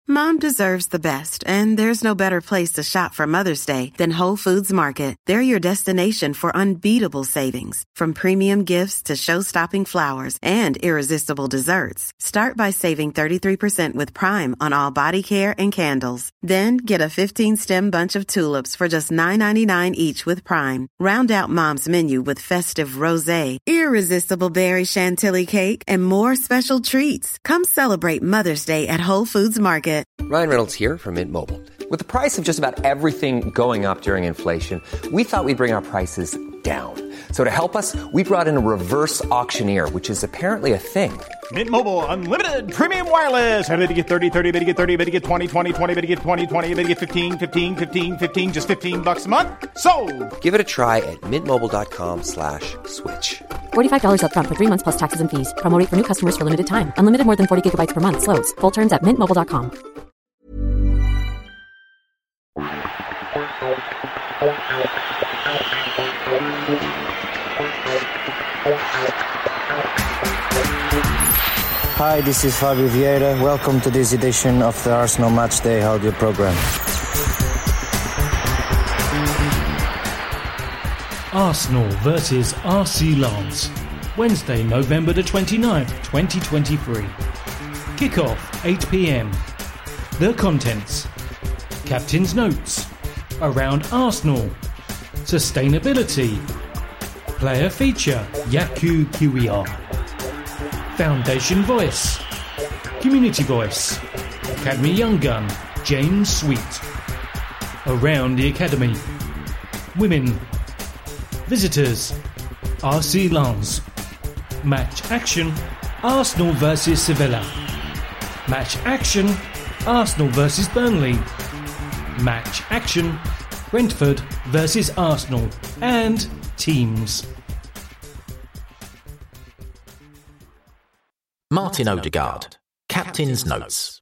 Mom deserves the best, and there's no better place to shop for Mother's Day than Whole Foods Market. They're your destination for unbeatable savings, from premium gifts to show-stopping flowers and irresistible desserts. Start by saving 33% with Prime on all body care and candles. Then get a 15-stem bunch of tulips for just $9.99 each with Prime. Round out Mom's menu with festive rosé, irresistible berry chantilly cake, and more special treats. Come celebrate Mother's Day at Whole Foods Market. Ryan Reynolds here from Mint Mobile. With the price of just about everything going up during inflation, we thought we'd bring our prices down. So to help us, we brought in a reverse auctioneer, which is apparently a thing. Mint Mobile Unlimited Premium Wireless. How to get 30, 30, how to get 30, how to get 20, 20, 20, how to get 20, 20, how to get 15, 15, 15, 15, just $15 a month? Sold! Give it a try at mintmobile.com/switch. $45 up front for 3 months plus taxes and fees. Promo rate for new customers for limited time. Unlimited more than 40 gigabytes per month. Slows full terms at mintmobile.com. Hi, this is Fabio Vieira. Welcome to this edition of the Arsenal Matchday audio program. Arsenal versus RC Lens, Wednesday, November the 29th, 2023. Kickoff, 8 p.m. The contents: Captain's notes, around Arsenal, sustainability, player feature, Yaku Kiwiya, Foundation Voice, Community Voice, Academy Young Gun, James Sweet, Around the Academy, Women, Visitors, RC Lens, Match Action, Arsenal vs Sevilla, Match Action, Arsenal vs Burnley, Match Action, Brentford vs Arsenal, and Teams. Martin Odegaard, Captain's Notes.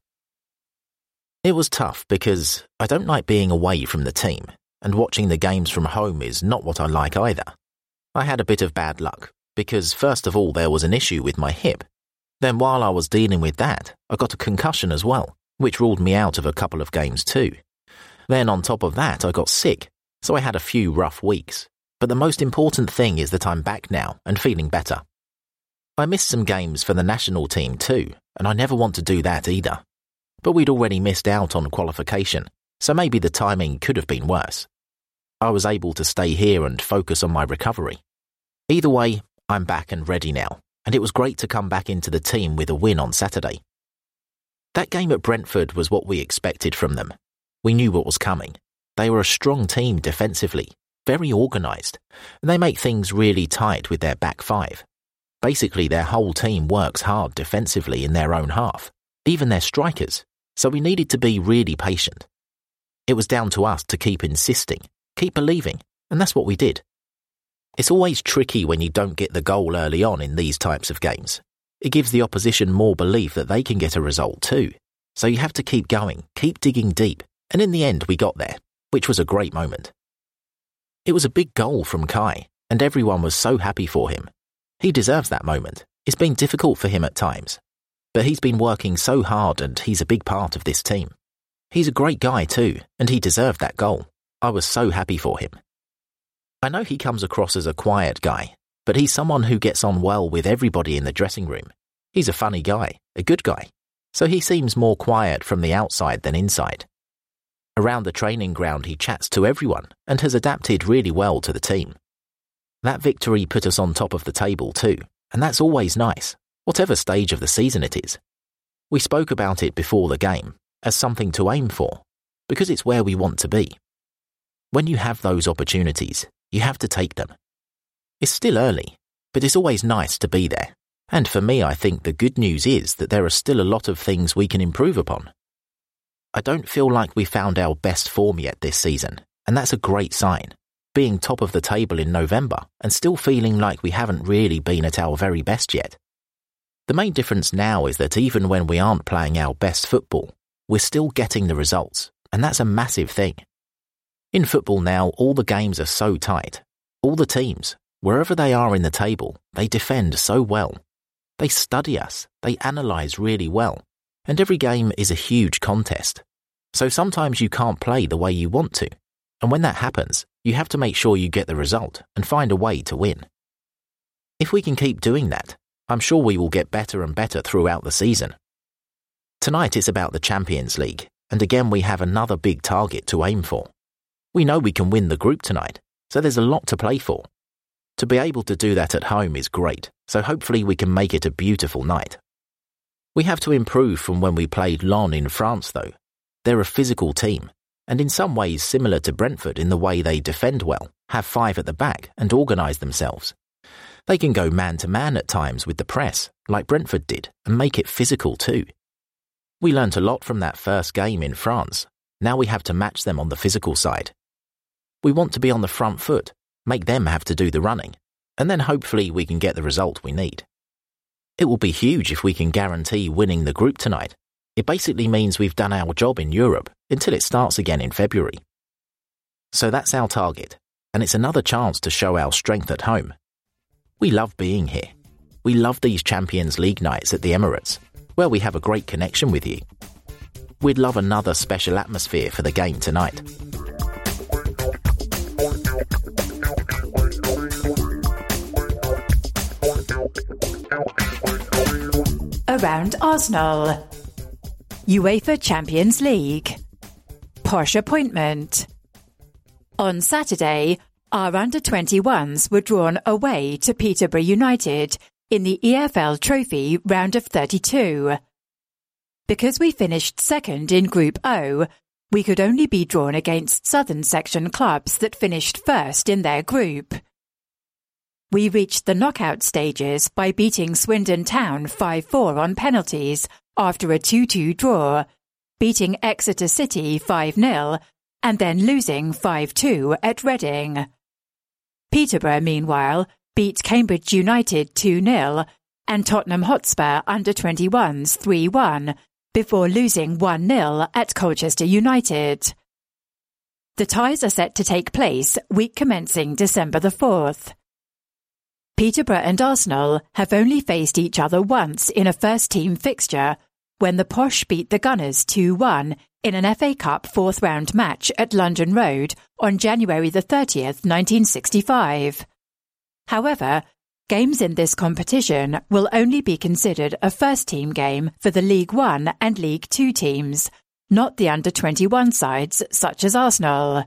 It was tough because I don't like being away from the team, and watching the games from home is not what I like either. I had a bit of bad luck, because first of all there was an issue with my hip. Then while I was dealing with that, I got a concussion as well, which ruled me out of a couple of games too. Then on top of that I got sick, so I had a few rough weeks. But the most important thing is that I'm back now and feeling better. I missed some games for the national team too, and I never want to do that either. But we'd already missed out on qualification, so maybe the timing could have been worse. I was able to stay here and focus on my recovery. Either way, I'm back and ready now, and it was great to come back into the team with a win on Saturday. That game at Brentford was what we expected from them. We knew what was coming. They were a strong team defensively, very organised, and they make things really tight with their back five. Basically, their whole team works hard defensively in their own half, even their strikers, so we needed to be really patient. It was down to us to keep insisting, keep believing, and that's what we did. It's always tricky when you don't get the goal early on in these types of games. It gives the opposition more belief that they can get a result too. So you have to keep going, keep digging deep, and in the end we got there, which was a great moment. It was a big goal from Kai, and everyone was so happy for him. He deserves that moment. It's been difficult for him at times, but he's been working so hard and he's a big part of this team. He's a great guy too, and he deserved that goal. I was so happy for him. I know he comes across as a quiet guy, but he's someone who gets on well with everybody in the dressing room. He's a funny guy, a good guy, so he seems more quiet from the outside than inside. Around the training ground he chats to everyone and has adapted really well to the team. That victory put us on top of the table too, and that's always nice, whatever stage of the season it is. We spoke about it before the game as something to aim for, because it's where we want to be. When you have those opportunities, you have to take them. It's still early, but it's always nice to be there. And for me, I think the good news is that there are still a lot of things we can improve upon. I don't feel like we found our best form yet this season, and that's a great sign. Being top of the table in November and still feeling like we haven't really been at our very best yet. The main difference now is that even when we aren't playing our best football, we're still getting the results, and that's a massive thing. In football now, all the games are so tight. All the teams, wherever they are in the table, they defend so well. They study us, they analyse really well, and every game is a huge contest. So sometimes you can't play the way you want to, and when that happens, you have to make sure you get the result and find a way to win. If we can keep doing that, I'm sure we will get better and better throughout the season. Tonight it's about the Champions League, and again we have another big target to aim for. We know we can win the group tonight, so there's a lot to play for. To be able to do that at home is great, so hopefully we can make it a beautiful night. We have to improve from when we played Lyon in France though. They're a physical team, and in some ways similar to Brentford in the way they defend well, have 5 at the back and organise themselves. They can go man-to-man at times with the press, like Brentford did, and make it physical too. We learnt a lot from that first game in France. Now we have to match them on the physical side. We want to be on the front foot, make them have to do the running, and then hopefully we can get the result we need. It will be huge if we can guarantee winning the group tonight. It basically means we've done our job in Europe until it starts again in February. So that's our target, and it's another chance to show our strength at home. We love being here. We love these Champions League nights at the Emirates, where we have a great connection with you. We'd love another special atmosphere for the game tonight. Around Arsenal. UEFA Champions League. Posh appointment. On Saturday, our under-21s were drawn away to Peterborough United in the EFL Trophy round of 32. Because we finished second in Group O, we could only be drawn against Southern Section clubs that finished first in their group. We reached the knockout stages by beating Swindon Town 5-4 on penalties after a 2-2 draw, beating Exeter City 5-0, and then losing 5-2 at Reading. Peterborough, meanwhile, beat Cambridge United 2-0 and Tottenham Hotspur under-21s 3-1, before losing 1-0 at Colchester United. The ties are set to take place week commencing December the 4th. Peterborough and Arsenal have only faced each other once in a first-team fixture, when the Posh beat the Gunners 2-1 in an FA Cup fourth-round match at London Road on January the 30th, 1965. However, games in this competition will only be considered a first-team game for the League One and League Two teams, not the under-21 sides such as Arsenal.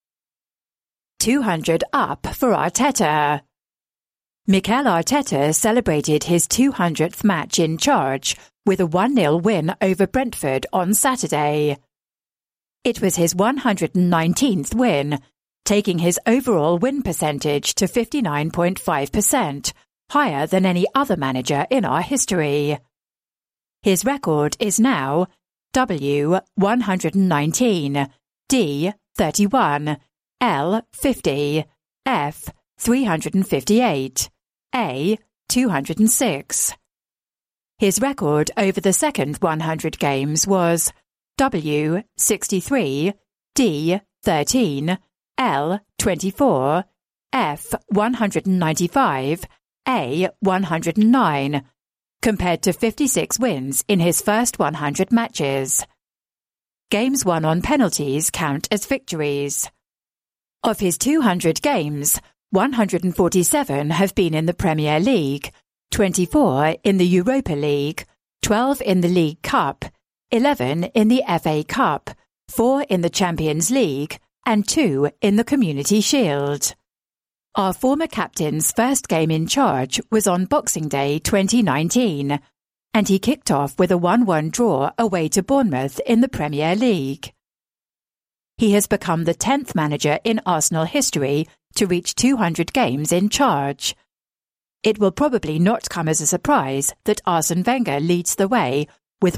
200 up for Arteta. Mikel Arteta celebrated his 200th match in charge with a 1-0 win over Brentford on Saturday. It was his 119th win, taking his overall win percentage to 59.5%, higher than any other manager in our history. His record is now W 119, D 31, L 50, F 358, A 206. His record over the second 100 games was W 63, D 13, L 24, F 195, A 109, compared to 56 wins in his first 100 matches. Games won on penalties count as victories. Of his 200 games, 147 have been in the Premier League, 24 in the Europa League, 12 in the League Cup, 11 in the FA Cup, 4 in the Champions League, and 2 in the Community Shield. Our former captain's first game in charge was on Boxing Day 2019, and he kicked off with a 1-1 draw away to Bournemouth in the Premier League. He has become the 10th manager in Arsenal history to reach 200 games in charge. It will probably not come as a surprise that Arsene Wenger leads the way with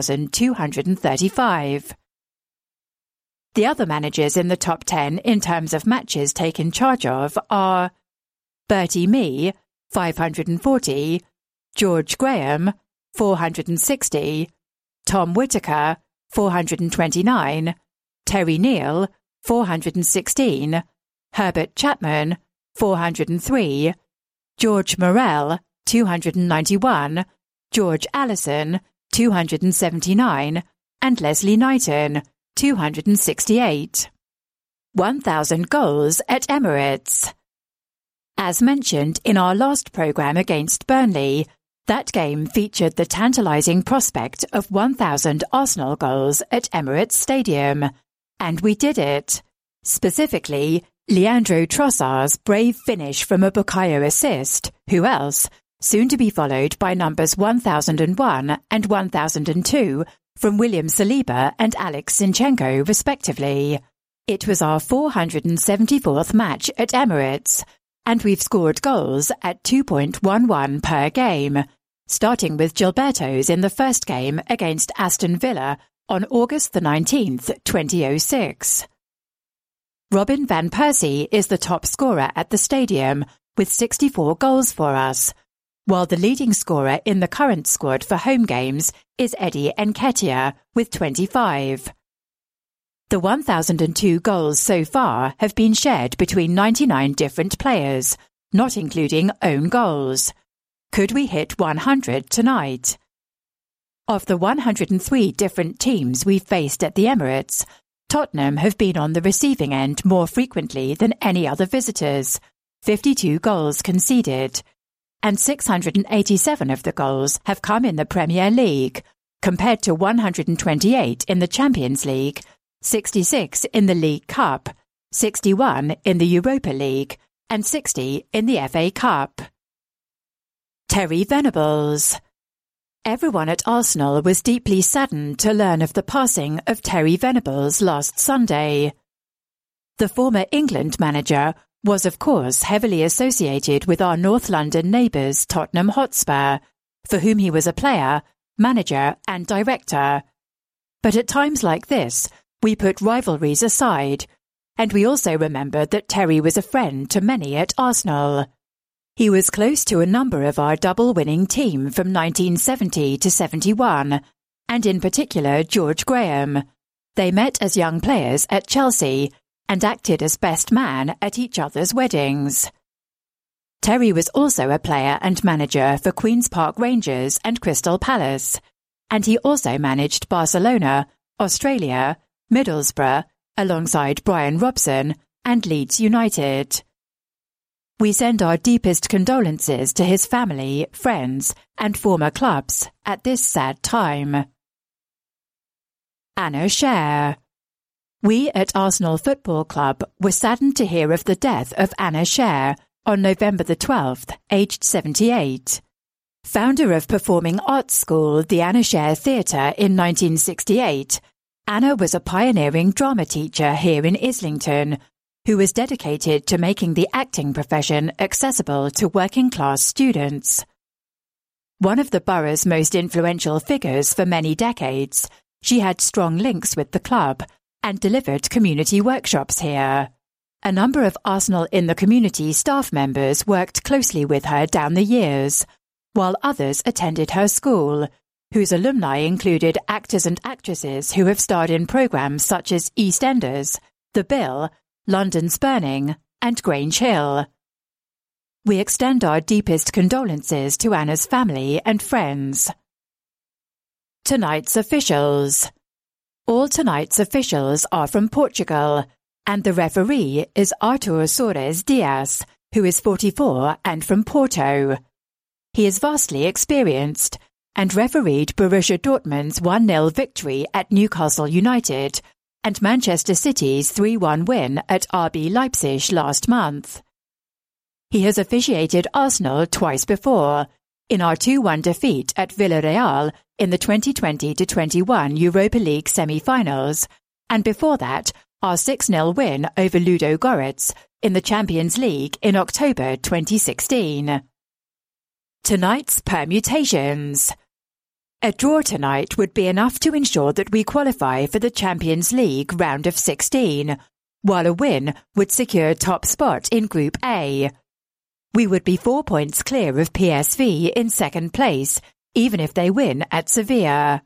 1,235. The other managers in the top 10 in terms of matches taken charge of are Bertie Mee, 540, George Graham, 460, Tom Whittaker, 429, Terry Neal, 416, Herbert Chapman, 403, George Morrell, 291, George Allison, 279, and Leslie Knighton, 268. 1,000 goals at Emirates. As mentioned in our last programme against Burnley, that game featured the tantalising prospect of 1,000 Arsenal goals at Emirates Stadium, and we did it. Specifically, Leandro Trossard's brave finish from a Bukayo assist, who else, soon to be followed by numbers 1001 and 1002 from William Saliba and Alex Zinchenko respectively. It was our 474th match at Emirates, and we've scored goals at 2.11 per game, starting with Gilberto's in the first game against Aston Villa on August the 19th, 2006. Robin van Persie is the top scorer at the stadium with 64 goals for us, while the leading scorer in the current squad for home games is Eddie Nketiah with 25. The 1,002 goals so far have been shared between 99 different players, not including own goals. Could we hit 100 tonight? Of the 103 different teams we've faced at the Emirates, Tottenham have been on the receiving end more frequently than any other visitors, 52 goals conceded, and 687 of the goals have come in the Premier League, compared to 128 in the Champions League, 66 in the League Cup, 61 in the Europa League, and 60 in the FA Cup. Terry Venables. Everyone at Arsenal was deeply saddened to learn of the passing of Terry Venables last Sunday. The former England manager was, of course, heavily associated with our North London neighbours Tottenham Hotspur, for whom he was a player, manager and director. But at times like this, we put rivalries aside, and we also remembered that Terry was a friend to many at Arsenal. He was close to a number of our double-winning team from 1970 to 71, and in particular George Graham. They met as young players at Chelsea and acted as best man at each other's weddings. Terry was also a player and manager for Queen's Park Rangers and Crystal Palace, and he also managed Barcelona, Australia, Middlesbrough, alongside Brian Robson, and Leeds United. We send our deepest condolences to his family, friends, and former clubs at this sad time. Anna Scher. We at Arsenal Football Club were saddened to hear of the death of Anna Scher on November the 12th, aged 78. Founder of performing arts school the Anna Scher Theatre in 1968, Anna was a pioneering drama teacher here in Islington, who was dedicated to making the acting profession accessible to working-class students. One of the borough's most influential figures for many decades, she had strong links with the club and delivered community workshops here. A number of Arsenal in the Community staff members worked closely with her down the years, while others attended her school, whose alumni included actors and actresses who have starred in programmes such as EastEnders, The Bill, London's Burning, and Grange Hill. We extend our deepest condolences to Anna's family and friends. Tonight's officials. All tonight's officials are from Portugal, and the referee is Artur Soares Dias, who is 44 and from Porto. He is vastly experienced and refereed Borussia Dortmund's 1-0 victory at Newcastle United and Manchester City's 3-1 win at RB Leipzig last month. He has officiated Arsenal twice before, in our 2-1 defeat at Villarreal in the 2020-21 Europa League semi-finals, and before that, our 6-0 win over Ludo Goretz in the Champions League in October 2016. Tonight's permutations. A draw tonight would be enough to ensure that we qualify for the Champions League round of 16, while a win would secure top spot in Group A. We would be 4 points clear of PSV in second place, even if they win at Sevilla.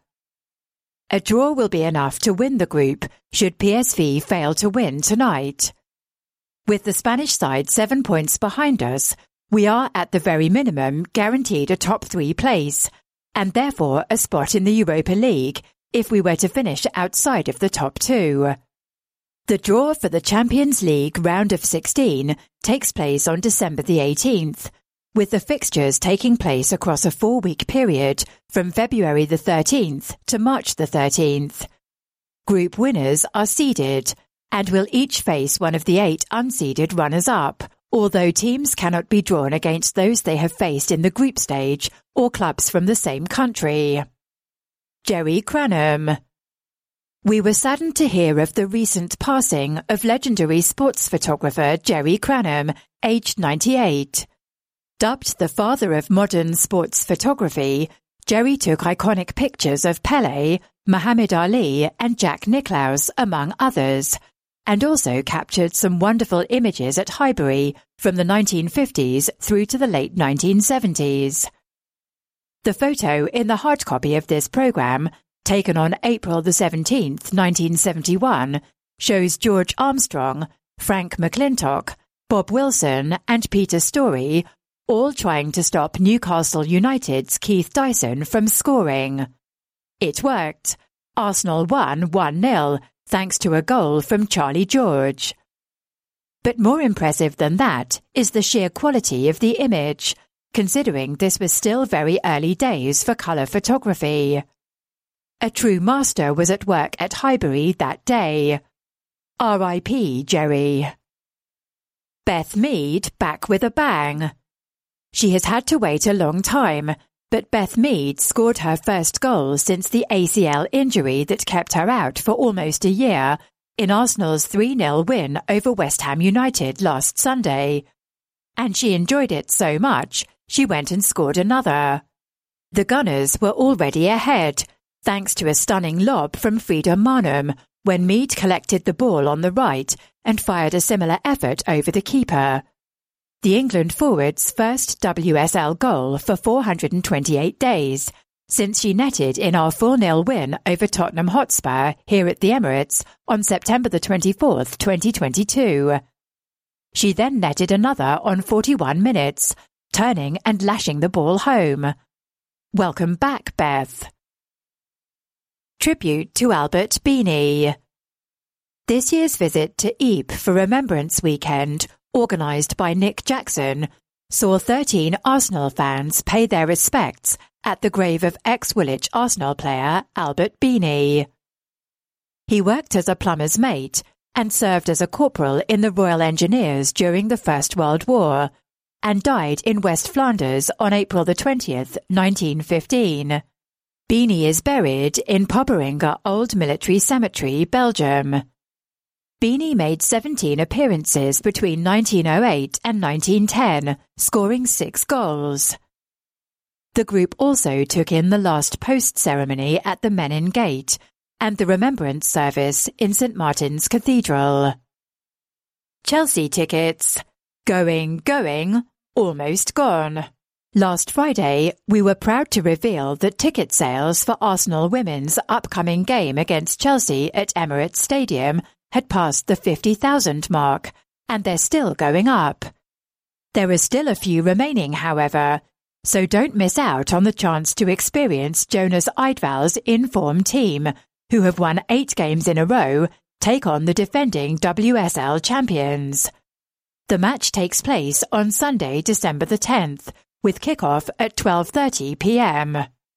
A draw will be enough to win the group should PSV fail to win tonight. With the Spanish side 7 points behind us, we are at the very minimum guaranteed a top 3 place, and therefore a spot in the Europa League if we were to finish outside of the top two. The draw for the Champions League round of 16 takes place on December the 18th, with the fixtures taking place across a 4-week period from February the 13th to March the 13th. Group winners are seeded and will each face one of the 8 unseeded runners-up, although teams cannot be drawn against those they have faced in the group stage or clubs from the same country. Jerry Cranham. We were saddened to hear of the recent passing of legendary sports photographer Jerry Cranham, aged 98. Dubbed the father of modern sports photography, Jerry took iconic pictures of Pelé, Muhammad Ali and Jack Nicklaus, among others, and also captured some wonderful images at Highbury from the 1950s through to the late 1970s. The photo in the hard copy of this programme, taken on April the 17th, 1971, shows George Armstrong, Frank McClintock, Bob Wilson and Peter Storey all trying to stop Newcastle United's Keith Dyson from scoring. It worked. Arsenal won 1-0 thanks to a goal from Charlie George. But more impressive than that is the sheer quality of the image, considering this was still very early days for colour photography. A true master was at work at Highbury that day. R.I.P. Jerry. Beth Mead back with a bang. She has had to wait a long time, but Beth Mead scored her first goal since the ACL injury that kept her out for almost a year in Arsenal's 3-0 win over West Ham United last Sunday. And she enjoyed it so much, she went and scored another. The Gunners were already ahead, thanks to a stunning lob from Frida Maanum when Mead collected the ball on the right and fired a similar effort over the keeper. The England forward's first WSL goal for 428 days, since she netted in our 4-0 win over Tottenham Hotspur here at the Emirates on September the 24th, 2022. She then netted another on 41 minutes, turning and lashing the ball home. Welcome back, Beth. Tribute to Albert Beanie. This year's visit to Ypres for Remembrance Weekend, organised by Nick Jackson, saw 13 Arsenal fans pay their respects at the grave of ex-Woolwich Arsenal player Albert Beanie. He worked as a plumber's mate and served as a corporal in the Royal Engineers during the First World War, and died in West Flanders on April the 20th, 1915. Beanie is buried in Popperinga Old Military Cemetery, Belgium. Beanie made 17 appearances between 1908 and 1910, scoring 6 goals. The group also took in the last post ceremony at the Menin Gate and the remembrance service in St Martin's Cathedral. Chelsea tickets. Going, almost gone. Last Friday, we were proud to reveal that ticket sales for Arsenal women's upcoming game against Chelsea at Emirates Stadium had passed the 50,000 mark, and they're still going up. There are still a few remaining, however, so don't miss out on the chance to experience Jonas Eidval's in-form team, who have won 8 games in a row, take on the defending WSL champions. The match takes place on Sunday, December the 10th, with kick-off at 12:30 p.m.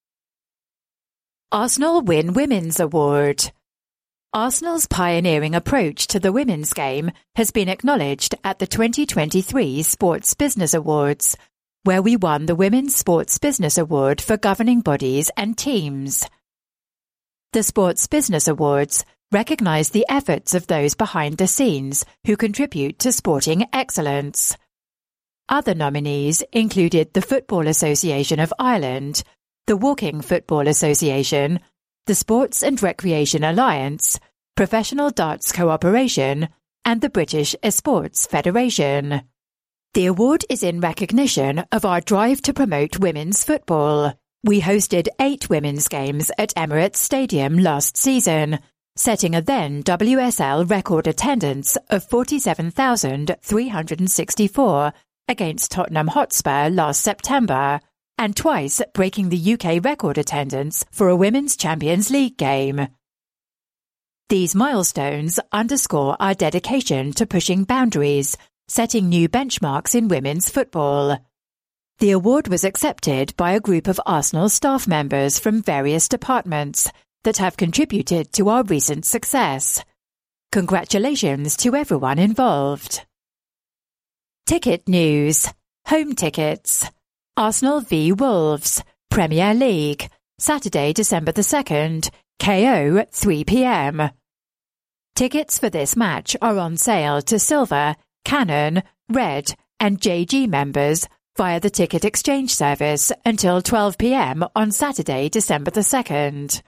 Arsenal win Women's Award. Arsenal's pioneering approach to the women's game has been acknowledged at the 2023 Sports Business Awards, where we won the Women's Sports Business Award for governing bodies and teams. The Sports Business Awards recognise the efforts of those behind the scenes who contribute to sporting excellence. Other nominees included the Football Association of Ireland, the Walking Football Association, the Sports and Recreation Alliance, Professional Darts Cooperation, and the British Esports Federation. The award is in recognition of our drive to promote women's football. We hosted 8 women's games at Emirates Stadium last season, setting a then WSL record attendance of 47,364 against Tottenham Hotspur last September, and twice breaking the UK record attendance for a Women's Champions League game. These milestones underscore our dedication to pushing boundaries, setting new benchmarks in women's football. The award was accepted by a group of Arsenal staff members from various departments that have contributed to our recent success. Congratulations to everyone involved. Ticket news. Home tickets. Arsenal v Wolves, Premier League, Saturday, December the 2nd, KO 3 p.m. Tickets for this match are on sale to Silver, Canon, Red and JG members via the ticket exchange service until 12 p.m. on Saturday, December the 2nd.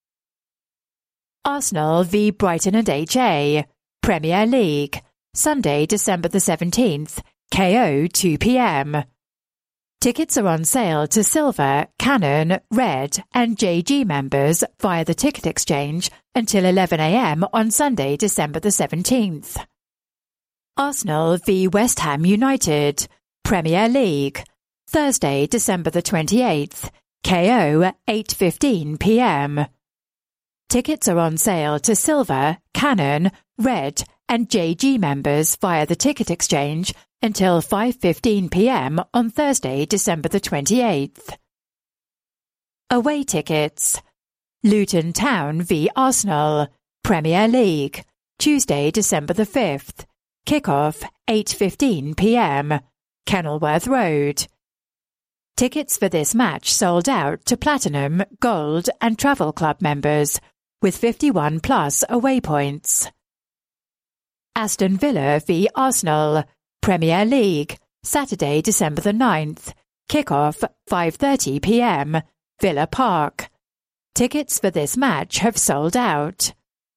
Arsenal v Brighton and HA, Premier League, Sunday, December the 17th, KO 2 p.m. Tickets are on sale to Silver, Canon, Red and JG members via the ticket exchange until 11 a.m. on Sunday, December the 17th. Arsenal v West Ham United, Premier League, Thursday, December the 28th, KO 8:15 p.m. Tickets are on sale to Silver, Canon, Red and JG members via the ticket exchange until 5:15 p.m. on Thursday, December the 28th. Away tickets. Luton Town v Arsenal, Premier League, Tuesday, December the 5th. Kick-off 8:15 p.m. Kenilworth Road. Tickets for this match sold out to Platinum, Gold and Travel Club members with 51 plus away points. Aston Villa v Arsenal, Premier League, Saturday, December the 9th. Kick-off 5:30 p.m. Villa Park. Tickets for this match have sold out.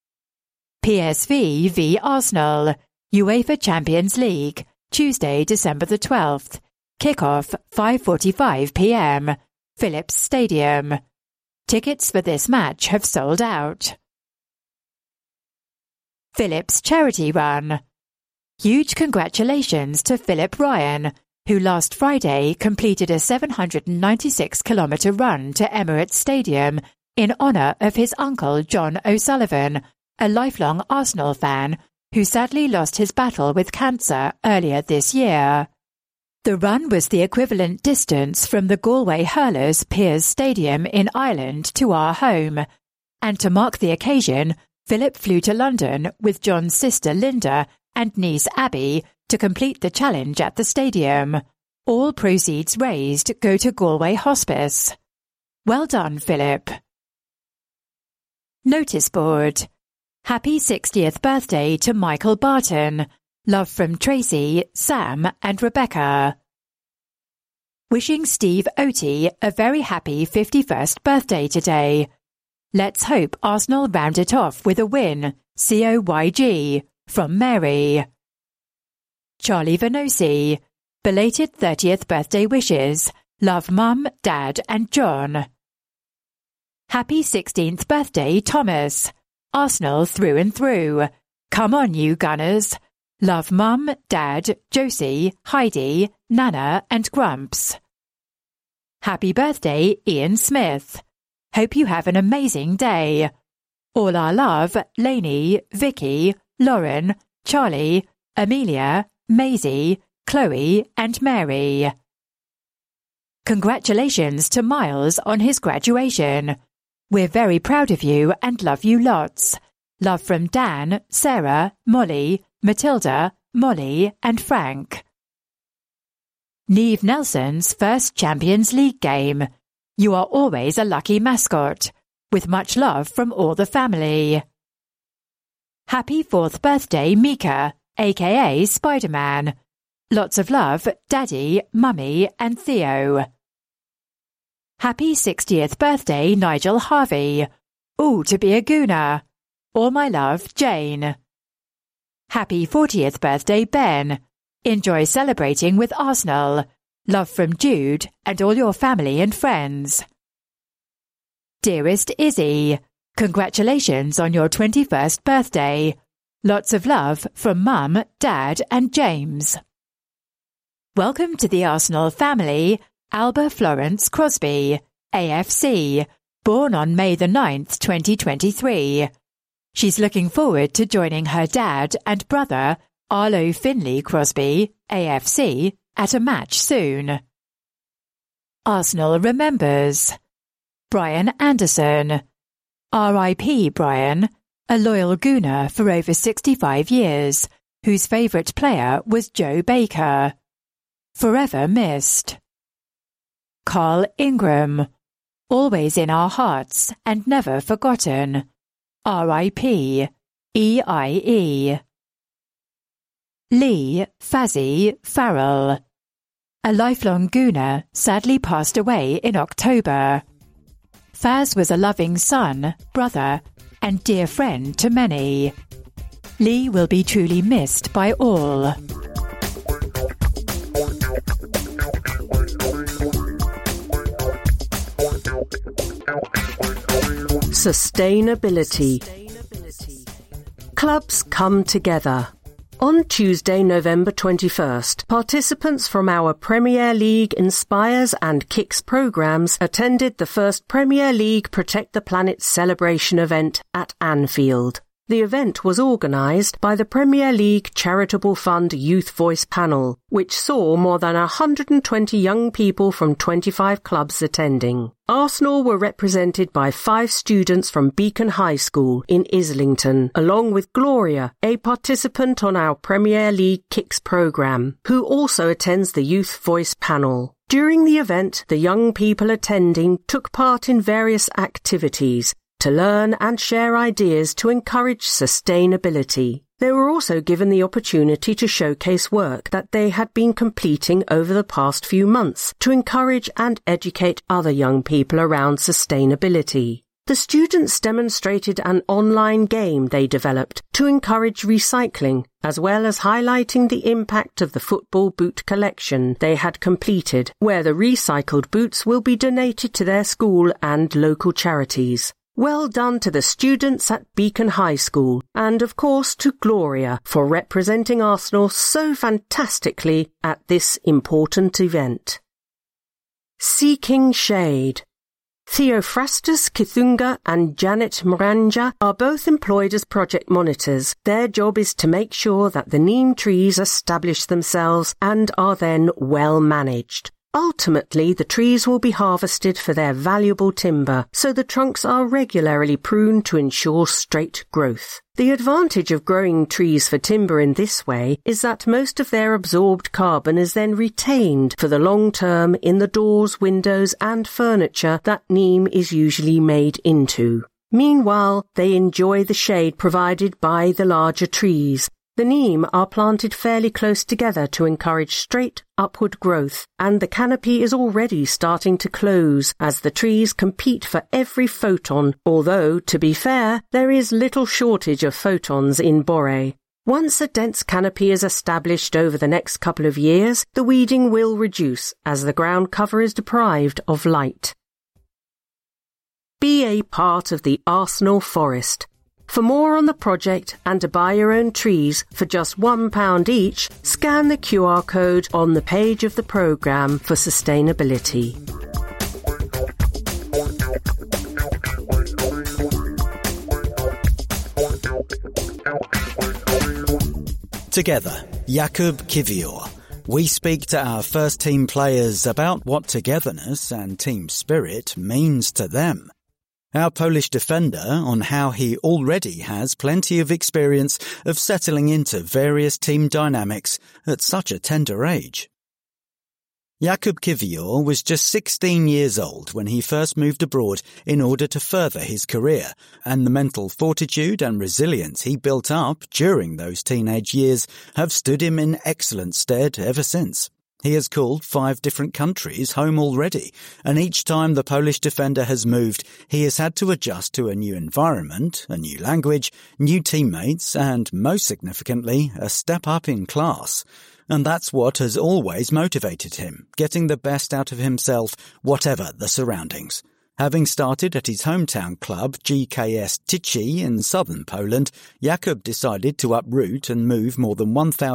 PSV v Arsenal, UEFA Champions League, Tuesday, December the 12th. Kick-off 5:45 p.m. Philips Stadium. Tickets for this match have sold out. Philips Charity Run. Huge congratulations to Philip Ryan, who last Friday completed a 796-kilometre run to Emirates Stadium in honour of his uncle John O'Sullivan, a lifelong Arsenal fan who sadly lost his battle with cancer earlier this year. The run was the equivalent distance from the Galway Hurlers Piers Stadium in Ireland to our home, and to mark the occasion, Philip flew to London with John's sister Linda and niece Abby to complete the challenge at the stadium. All proceeds raised go to Galway Hospice. Well done, Philip. Notice board. Happy 60th birthday to Michael Barton. Love from Tracy, Sam and Rebecca. Wishing Steve Oatey a very happy 51st birthday today. Let's hope Arsenal round it off with a win. COYG. From Mary. Charlie Venosi. Belated 30th birthday wishes. Love Mum, Dad and John. Happy 16th birthday, Thomas. Arsenal through and through. Come on, you Gunners. Love Mum, Dad, Josie, Heidi, Nana and Grumps. Happy birthday, Ian Smith. Hope you have an amazing day. All our love, Lainey, Vicky, Lauren, Charlie, Amelia, Maisie, Chloe and Mary. Congratulations to Miles on his graduation. We're very proud of you and love you lots. Love from Dan, Sarah, Molly, Matilda, Molly and Frank. Neve Nelson's first Champions League game. You are always a lucky mascot. With much love from all the family. Happy 4th birthday, Mika, aka Spider-Man. Lots of love, Daddy, Mummy and Theo. Happy 60th birthday, Nigel Harvey. Ooh, to be a gooner. All my love, Jane. Happy 40th birthday, Ben. Enjoy celebrating with Arsenal. Love from Jude and all your family and friends. Dearest Izzy, congratulations on your 21st birthday. Lots of love from Mum, Dad and James. Welcome to the Arsenal family Alba Florence Crosby, AFC, born on May the 9th, 2023. She's looking forward to joining her dad and brother, Arlo Finley Crosby, AFC, at a match soon. Arsenal remembers Brian Anderson. R.I.P. Brian, a loyal Gooner for over 65 years, whose favourite player was Joe Baker. Forever missed. Carl Ingram. Always in our hearts and never forgotten. R.I.P. E.I.E. Lee Fazzy Farrell. A lifelong Gooner sadly passed away in October. Faz was a loving son, brother, and dear friend to many. Lee will be truly missed by all. Sustainability. Clubs come together. On Tuesday, November 21st, participants from our Premier League Inspires and Kicks programmes attended the first Premier League Protect the Planet celebration event at Anfield. The event was organised by the Premier League Charitable Fund Youth Voice Panel, which saw more than 120 young people from 25 clubs attending. Arsenal were represented by 5 students from Beacon High School in Islington, along with Gloria, a participant on our Premier League Kicks programme, who also attends the Youth Voice Panel. During the event, the young people attending took part in various activities to learn and share ideas to encourage sustainability. They were also given the opportunity to showcase work that they had been completing over the past few months to encourage and educate other young people around sustainability. The students demonstrated an online game they developed to encourage recycling, as well as highlighting the impact of the football boot collection they had completed, where the recycled boots will be donated to their school and local charities. Well done to the students at Beacon High School, and of course to Gloria for representing Arsenal so fantastically at this important event. Seeking Shade. Theophrastus Kithunga and Janet Moranja are both employed as project monitors. Their job is to make sure that the neem trees establish themselves and are then well managed. Ultimately, the trees will be harvested for their valuable timber, so the trunks are regularly pruned to ensure straight growth. The advantage of growing trees for timber in this way is that most of their absorbed carbon is then retained for the long term in the doors, windows and furniture that neem is usually made into. Meanwhile, they enjoy the shade provided by the larger trees. The neem are planted fairly close together to encourage straight upward growth, and the canopy is already starting to close as the trees compete for every photon, although, to be fair, there is little shortage of photons in Boré. Once a dense canopy is established over the next couple of years, the weeding will reduce as the ground cover is deprived of light. Be a part of the Arsenal Forest. For more on the project and to buy your own trees for just £1 each, scan the QR code on the page of the programme for sustainability. Together, Jakub Kiwior. We speak to our first team players about what togetherness and team spirit means to them. Our Polish defender on how he already has plenty of experience of settling into various team dynamics at such a tender age. Jakub Kiwior was just 16 years old when he first moved abroad in order to further his career, and the mental fortitude and resilience he built up during those teenage years have stood him in excellent stead ever since. He has called 5 different countries home already, and each time the Polish defender has moved, he has had to adjust to a new environment, a new language, new teammates, and, most significantly, a step up in class. And that's what has always motivated him, getting the best out of himself, whatever the surroundings. Having started at his hometown club GKS Tychy in southern Poland, Jakub decided to uproot and move more than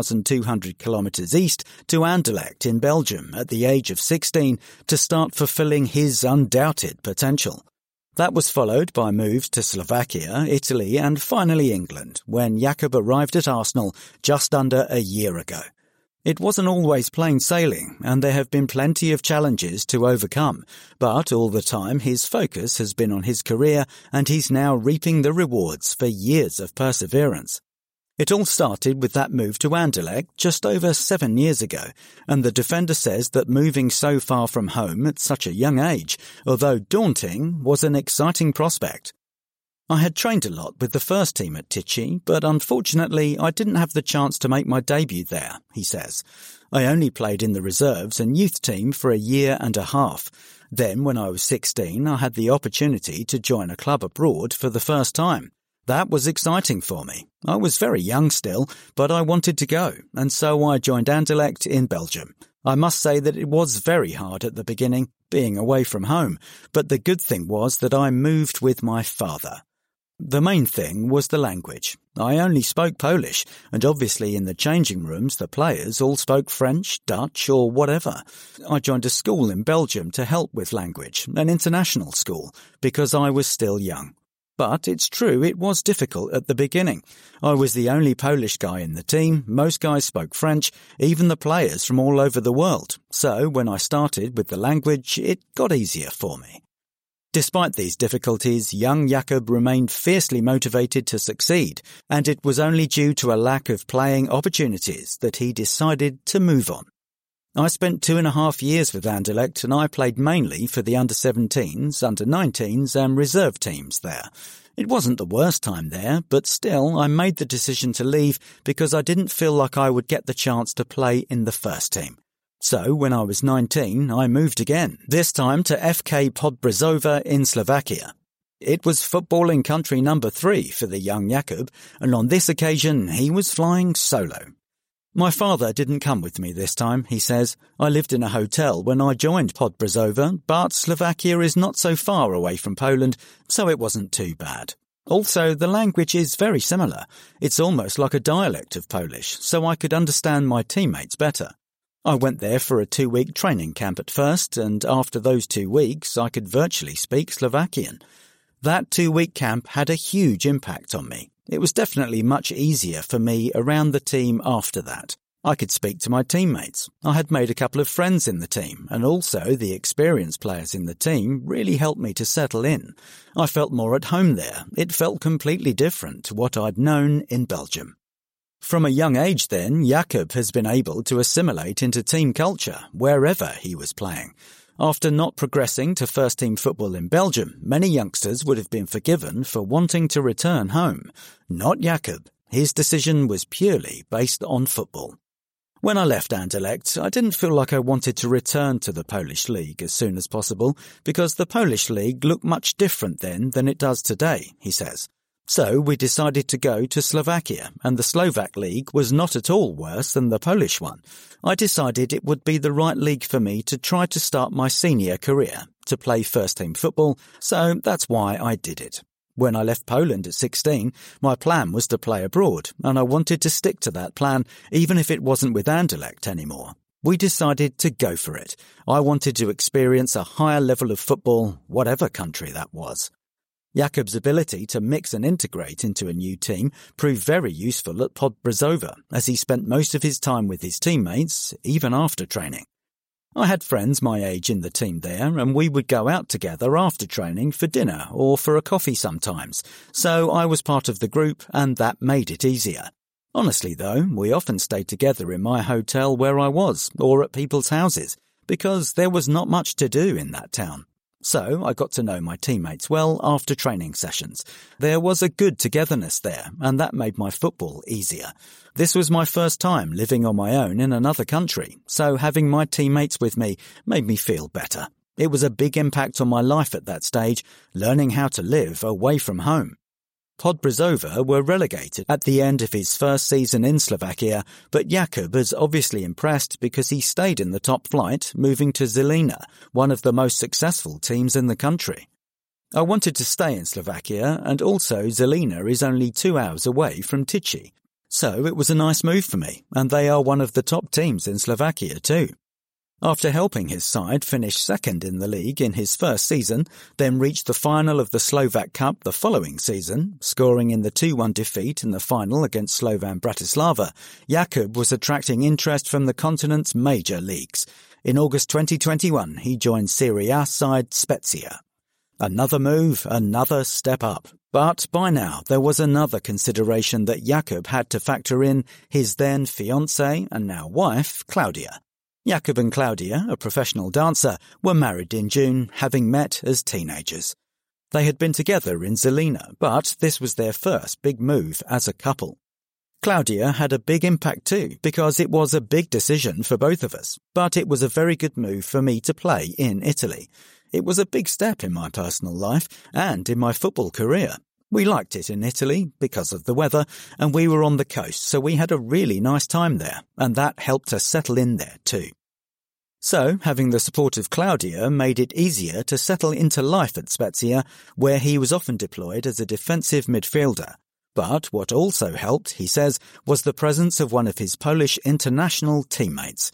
1,200 kilometres east to Anderlecht in Belgium at the age of 16 to start fulfilling his undoubted potential. That was followed by moves to Slovakia, Italy and finally England, when Jakub arrived at Arsenal just under a year ago. It wasn't always plain sailing, and there have been plenty of challenges to overcome, but all the time his focus has been on his career and he's now reaping the rewards for years of perseverance. It all started with that move to Anderlecht just over 7 years ago, and the defender says that moving so far from home at such a young age, although daunting, was an exciting prospect. I had trained a lot with the first team at Tychy, but unfortunately I didn't have the chance to make my debut there, he says. I only played in the reserves and youth team for a year and a half. Then, when I was 16, I had the opportunity to join a club abroad for the first time. That was exciting for me. I was very young still, but I wanted to go, and so I joined Anderlecht in Belgium. I must say that it was very hard at the beginning, being away from home, but the good thing was that I moved with my father. The main thing was the language. I only spoke Polish, and obviously in the changing rooms the players all spoke French, Dutch or whatever. I joined a school in Belgium to help with language, an international school, because I was still young. But it's true, it was difficult at the beginning. I was the only Polish guy in the team, most guys spoke French, even the players from all over the world. So when I started with the language, it got easier for me. Despite these difficulties, young Jakub remained fiercely motivated to succeed, and it was only due to a lack of playing opportunities that he decided to move on. I spent 2.5 years with Anderlecht and I played mainly for the under-17s, under-19s and reserve teams there. It wasn't the worst time there, but still I made the decision to leave because I didn't feel like I would get the chance to play in the first team. So, when I was 19, I moved again, this time to FK Podbrezova in Slovakia. It was footballing country number 3 for the young Jakub, and on this occasion he was flying solo. My father didn't come with me this time, he says. I lived in a hotel when I joined Podbrezova, but Slovakia is not so far away from Poland, so it wasn't too bad. Also, the language is very similar. It's almost like a dialect of Polish, so I could understand my teammates better. I went there for a 2-week training camp at first, and after those 2 weeks I could virtually speak Slovakian. That 2-week camp had a huge impact on me. It was definitely much easier for me around the team after that. I could speak to my teammates. I had made a couple of friends in the team, and also the experienced players in the team really helped me to settle in. I felt more at home there. It felt completely different to what I'd known in Belgium. From a young age then, Jakub has been able to assimilate into team culture wherever he was playing. After not progressing to first-team football in Belgium, many youngsters would have been forgiven for wanting to return home. Not Jakub. His decision was purely based on football. When I left Anderlecht, I didn't feel like I wanted to return to the Polish League as soon as possible because the Polish League looked much different then than it does today, he says. So we decided to go to Slovakia, and the Slovak league was not at all worse than the Polish one. I decided it would be the right league for me to try to start my senior career, to play first-team football, so that's why I did it. When I left Poland at 16, my plan was to play abroad, and I wanted to stick to that plan, even if it wasn't with Anderlecht anymore. We decided to go for it. I wanted to experience a higher level of football, whatever country that was. Jakub's ability to mix and integrate into a new team proved very useful at Podbrezova, as he spent most of his time with his teammates, even after training. I had friends my age in the team there, and we would go out together after training for dinner or for a coffee sometimes, so I was part of the group and that made it easier. Honestly though, we often stayed together in my hotel where I was, or at people's houses, because there was not much to do in that town. So I got to know my teammates well after training sessions. There was a good togetherness there, and that made my football easier. This was my first time living on my own in another country, so having my teammates with me made me feel better. It was a big impact on my life at that stage, learning how to live away from home. Podbrezova were relegated at the end of his first season in Slovakia, but Jakub is obviously impressed because he stayed in the top flight, moving to Žilina, one of the most successful teams in the country. I wanted to stay in Slovakia, and also Žilina is only 2 hours away from Tychy. So it was a nice move for me, and they are one of the top teams in Slovakia too. After helping his side finish second in the league in his first season, then reached the final of the Slovak Cup the following season, scoring in the 2-1 defeat in the final against Slovan Bratislava, Jakub was attracting interest from the continent's major leagues. In August 2021, he joined Serie A side Spezia. Another move, another step up. But by now, there was another consideration that Jakub had to factor in, his then fiancée and now wife, Claudia. Jakub and Claudia, a professional dancer, were married in June, having met as teenagers. They had been together in Žilina, but this was their first big move as a couple. Claudia had a big impact too, because it was a big decision for both of us, but it was a very good move for me to play in Italy. It was a big step in my personal life and in my football career. We liked it in Italy because of the weather, and we were on the coast, so we had a really nice time there, and that helped us settle in there too. So, having the support of Claudia made it easier to settle into life at Spezia, where he was often deployed as a defensive midfielder. But what also helped, he says, was the presence of one of his Polish international teammates.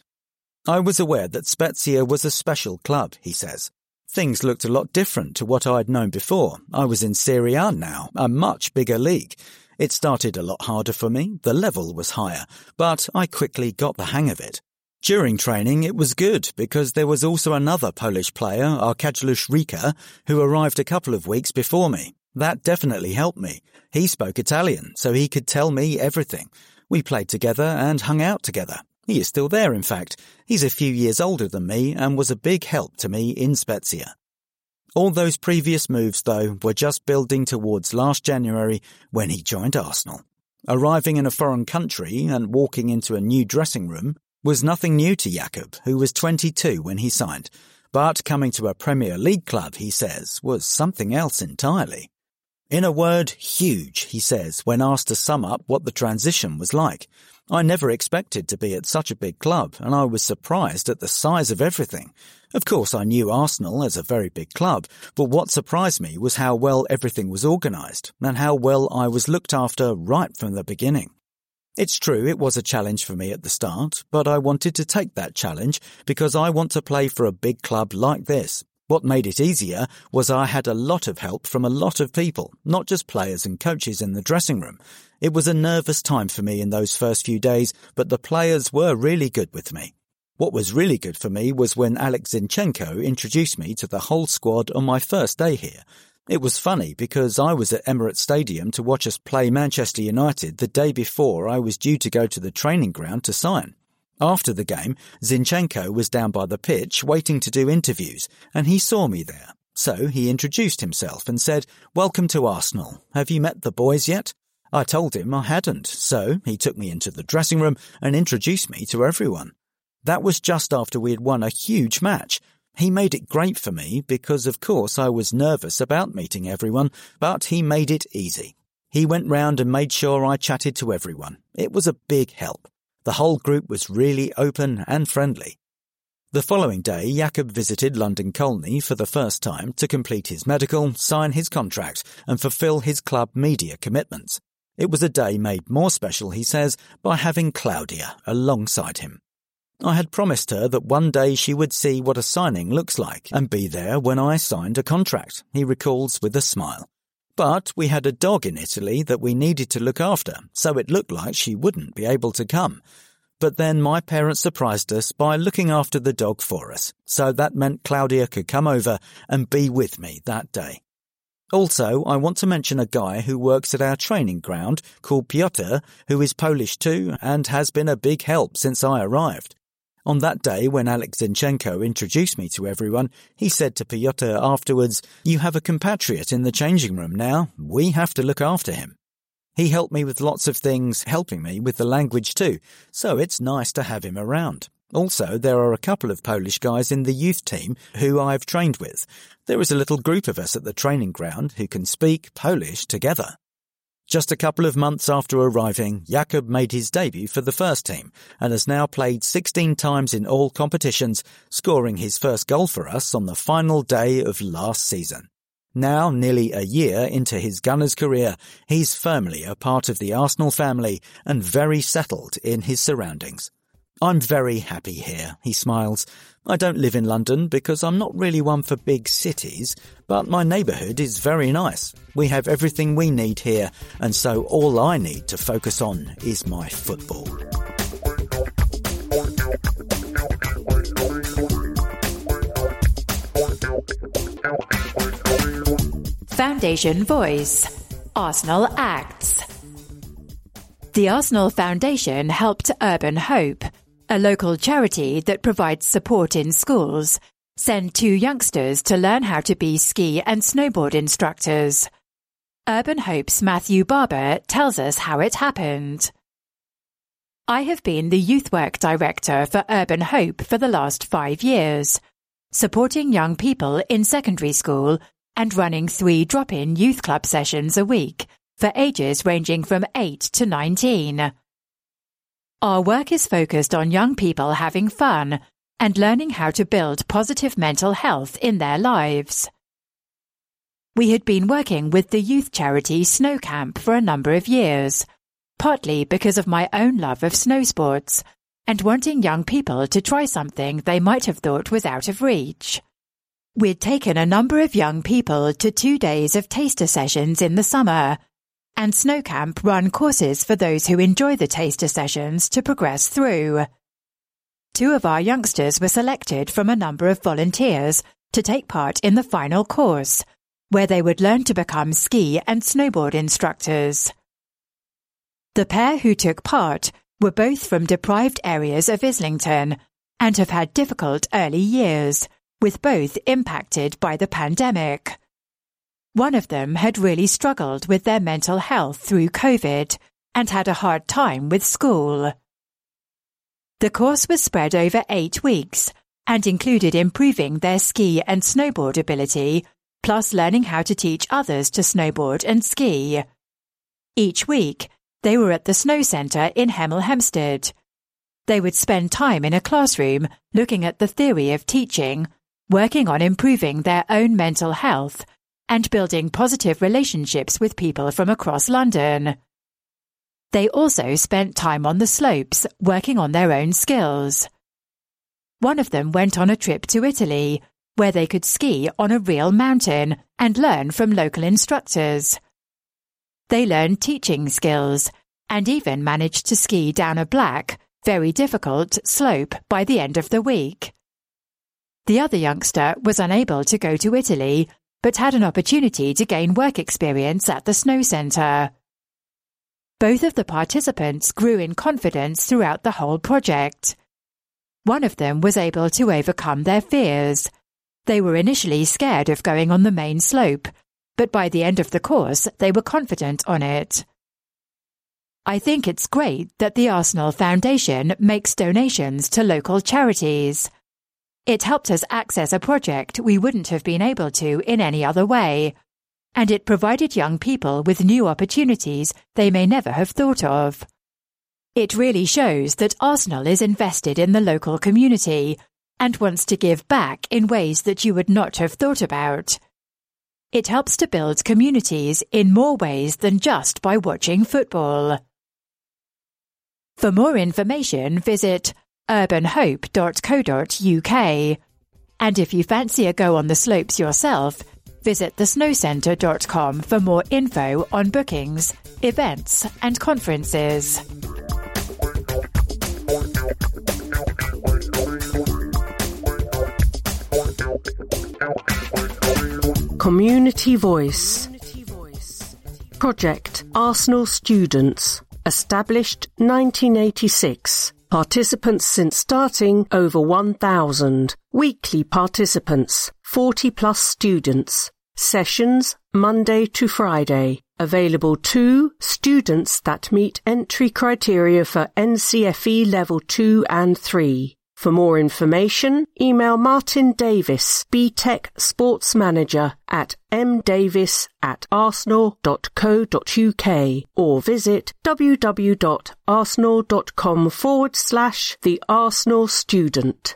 I was aware that Spezia was a special club, he says. Things looked a lot different to what I'd known before. I was in Serie A now, a much bigger league. It started a lot harder for me, the level was higher, but I quickly got the hang of it. During training it was good because there was also another Polish player, Arkadiusz Rika, who arrived a couple of weeks before me. That definitely helped me. He spoke Italian, so he could tell me everything. We played together and hung out together. He is still there, in fact. He's a few years older than me and was a big help to me in Spezia. All those previous moves, though, were just building towards last January when he joined Arsenal. Arriving in a foreign country and walking into a new dressing room was nothing new to Jakub, who was 22 when he signed. But coming to a Premier League club, he says, was something else entirely. In a word, huge, he says, when asked to sum up what the transition was like. I never expected to be at such a big club, and I was surprised at the size of everything. Of course, I knew Arsenal as a very big club, but what surprised me was how well everything was organised, and how well I was looked after right from the beginning. It's true, it was a challenge for me at the start, but I wanted to take that challenge because I want to play for a big club like this. What made it easier was I had a lot of help from a lot of people, not just players and coaches in the dressing room. It was a nervous time for me in those first few days, but the players were really good with me. What was really good for me was when Alex Zinchenko introduced me to the whole squad on my first day here. It was funny because I was at Emirates Stadium to watch us play Manchester United the day before I was due to go to the training ground to sign. After the game, Zinchenko was down by the pitch waiting to do interviews, and he saw me there. So he introduced himself and said, "Welcome to Arsenal. Have you met the boys yet?" I told him I hadn't, so he took me into the dressing room and introduced me to everyone. That was just after we had won a huge match. He made it great for me because, of course, I was nervous about meeting everyone, but he made it easy. He went round and made sure I chatted to everyone. It was a big help. The whole group was really open and friendly. The following day, Jakub visited London Colney for the first time to complete his medical, sign his contract, and fulfil his club media commitments. It was a day made more special, he says, by having Claudia alongside him. I had promised her that one day she would see what a signing looks like and be there when I signed a contract, he recalls with a smile. But we had a dog in Italy that we needed to look after, so it looked like she wouldn't be able to come. But then my parents surprised us by looking after the dog for us, so that meant Claudia could come over and be with me that day. Also, I want to mention a guy who works at our training ground called Piotr, who is Polish too and has been a big help since I arrived. On that day, when Alex Zinchenko introduced me to everyone, he said to Piotr afterwards, "You have a compatriot in the changing room now. We have to look after him." He helped me with lots of things, helping me with the language too, so it's nice to have him around. Also, there are a couple of Polish guys in the youth team who I've trained with. There is a little group of us at the training ground who can speak Polish together. Just a couple of months after arriving, Jakub made his debut for the first team and has now played 16 times in all competitions, scoring his first goal for us on the final day of last season. Now, nearly a year into his Gunners career, he's firmly a part of the Arsenal family and very settled in his surroundings. "I'm very happy here," he smiles. "I don't live in London because I'm not really one for big cities, but my neighbourhood is very nice. We have everything we need here, and so all I need to focus on is my football." Foundation Voice. Arsenal Acts. The Arsenal Foundation helped Urban Hope, a local charity that provides support in schools, send 2 youngsters to learn how to be ski and snowboard instructors. Urban Hope's Matthew Barber tells us how it happened. I have been the youth work director for Urban Hope for the last 5 years, supporting young people in secondary school and running 3 drop-in youth club sessions a week for ages ranging from 8 to 19. Our work is focused on young people having fun and learning how to build positive mental health in their lives. We had been working with the youth charity Snow Camp for a number of years, partly because of my own love of snow sports and wanting young people to try something they might have thought was out of reach. We'd taken a number of young people to 2 days of taster sessions in the summer, and Snow Camp run courses for those who enjoy the taster sessions to progress through. 2 of our youngsters were selected from a number of volunteers to take part in the final course, where they would learn to become ski and snowboard instructors. The pair who took part were both from deprived areas of Islington and have had difficult early years, with both impacted by the pandemic. One of them had really struggled with their mental health through COVID and had a hard time with school. The course was spread over 8 weeks and included improving their ski and snowboard ability, plus learning how to teach others to snowboard and ski. Each week, they were at the Snow Centre in Hemel Hempstead. They would spend time in a classroom looking at the theory of teaching, working on improving their own mental health, and building positive relationships with people from across London. They also spent time on the slopes, working on their own skills. One of them went on a trip to Italy, where they could ski on a real mountain and learn from local instructors. They learned teaching skills, and even managed to ski down a black, very difficult slope by the end of the week. The other youngster was unable to go to Italy, but had an opportunity to gain work experience at the Snow Centre. Both of the participants grew in confidence throughout the whole project. One of them was able to overcome their fears. They were initially scared of going on the main slope, but by the end of the course they were confident on it. I think it's great that the Arsenal Foundation makes donations to local charities. It helped us access a project we wouldn't have been able to in any other way, and it provided young people with new opportunities they may never have thought of. It really shows that Arsenal is invested in the local community and wants to give back in ways that you would not have thought about. It helps to build communities in more ways than just by watching football. For more information, visit urbanhope.co.uk. And if you fancy a go on the slopes yourself, visit thesnowcentre.com for more info on bookings, events and conferences. Community Voice. Project Arsenal Students. Established 1986. Participants since starting over 1,000. Weekly participants 40 plus students. Sessions Monday to Friday. Available to students that meet entry criteria for NCFE Level 2 and 3. For more information, email Martin Davis, BTEC Sports Manager at mdavis@arsenal.co.uk or visit www.arsenal.com/theArsenal Student.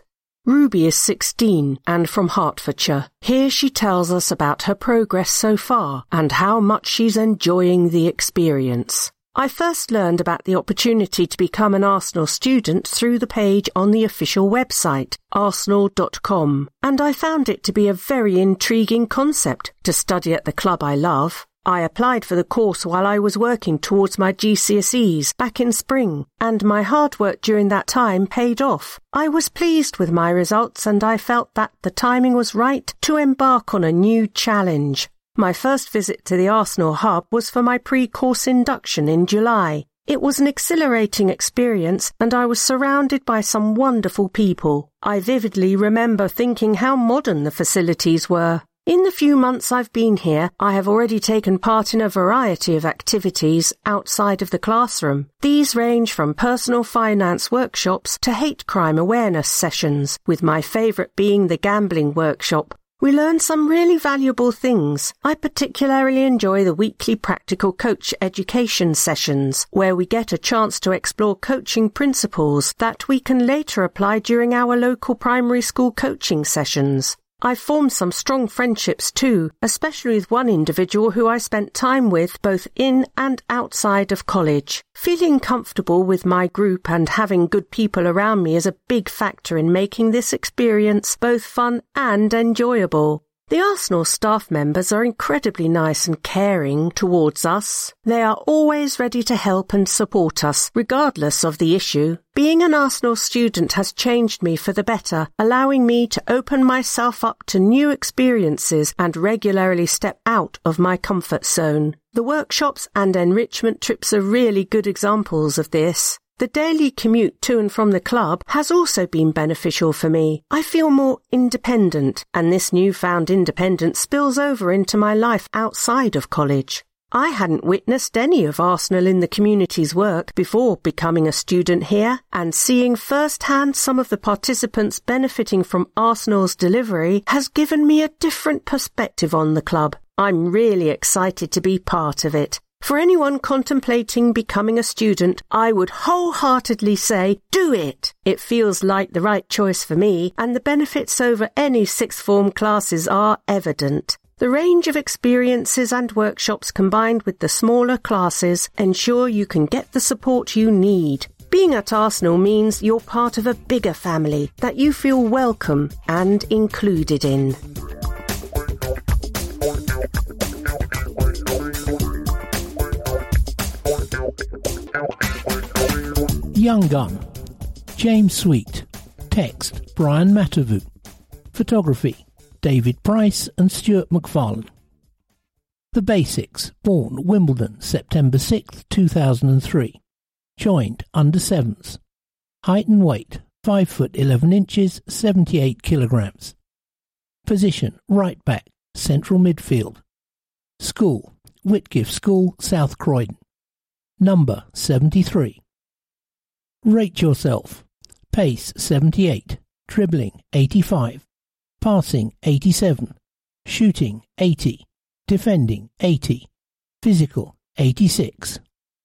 Ruby is 16 and from Hertfordshire. Here she tells us about her progress so far and how much she's enjoying the experience. I first learned about the opportunity to become an Arsenal student through the page on the official website, arsenal.com, and I found it to be a very intriguing concept to study at the club I love. I applied for the course while I was working towards my GCSEs back in spring, and my hard work during that time paid off. I was pleased with my results and I felt that the timing was right to embark on a new challenge. My first visit to the Arsenal Hub was for my pre-course induction in July. It was an exhilarating experience and I was surrounded by some wonderful people. I vividly remember thinking how modern the facilities were. In the few months I've been here, I have already taken part in a variety of activities outside of the classroom. These range from personal finance workshops to hate crime awareness sessions, with my favourite being the gambling workshop. We learn some really valuable things. I particularly enjoy the weekly practical coach education sessions, where we get a chance to explore coaching principles that we can later apply during our local primary school coaching sessions. I formed some strong friendships too, especially with one individual who I spent time with both in and outside of college. Feeling comfortable with my group and having good people around me is a big factor in making this experience both fun and enjoyable. The Arsenal staff members are incredibly nice and caring towards us. They are always ready to help and support us, regardless of the issue. Being an Arsenal student has changed me for the better, allowing me to open myself up to new experiences and regularly step out of my comfort zone. The workshops and enrichment trips are really good examples of this. The daily commute to and from the club has also been beneficial for me. I feel more independent, and this newfound independence spills over into my life outside of college. I hadn't witnessed any of Arsenal in the community's work before becoming a student here, and seeing firsthand some of the participants benefiting from Arsenal's delivery has given me a different perspective on the club. I'm really excited to be part of it. For anyone contemplating becoming a student, I would wholeheartedly say, do it! It feels like the right choice for me, and the benefits over any sixth form classes are evident. The range of experiences and workshops combined with the smaller classes ensure you can get the support you need. Being at Arsenal means you're part of a bigger family that you feel welcome and included in. Young Gun, James Sweet. Text, Brian Matavu. Photography, David Price and Stuart McFarlane. The Basics, born Wimbledon, September 6, 2003. Joined under 7s. Height and weight, 5 foot 11 inches, 78 kilograms. Position, right back, central midfield. School, Whitgift School, South Croydon. Number 73. Rate yourself. Pace 78, dribbling 85, passing 87, shooting 80, defending 80, physical 86.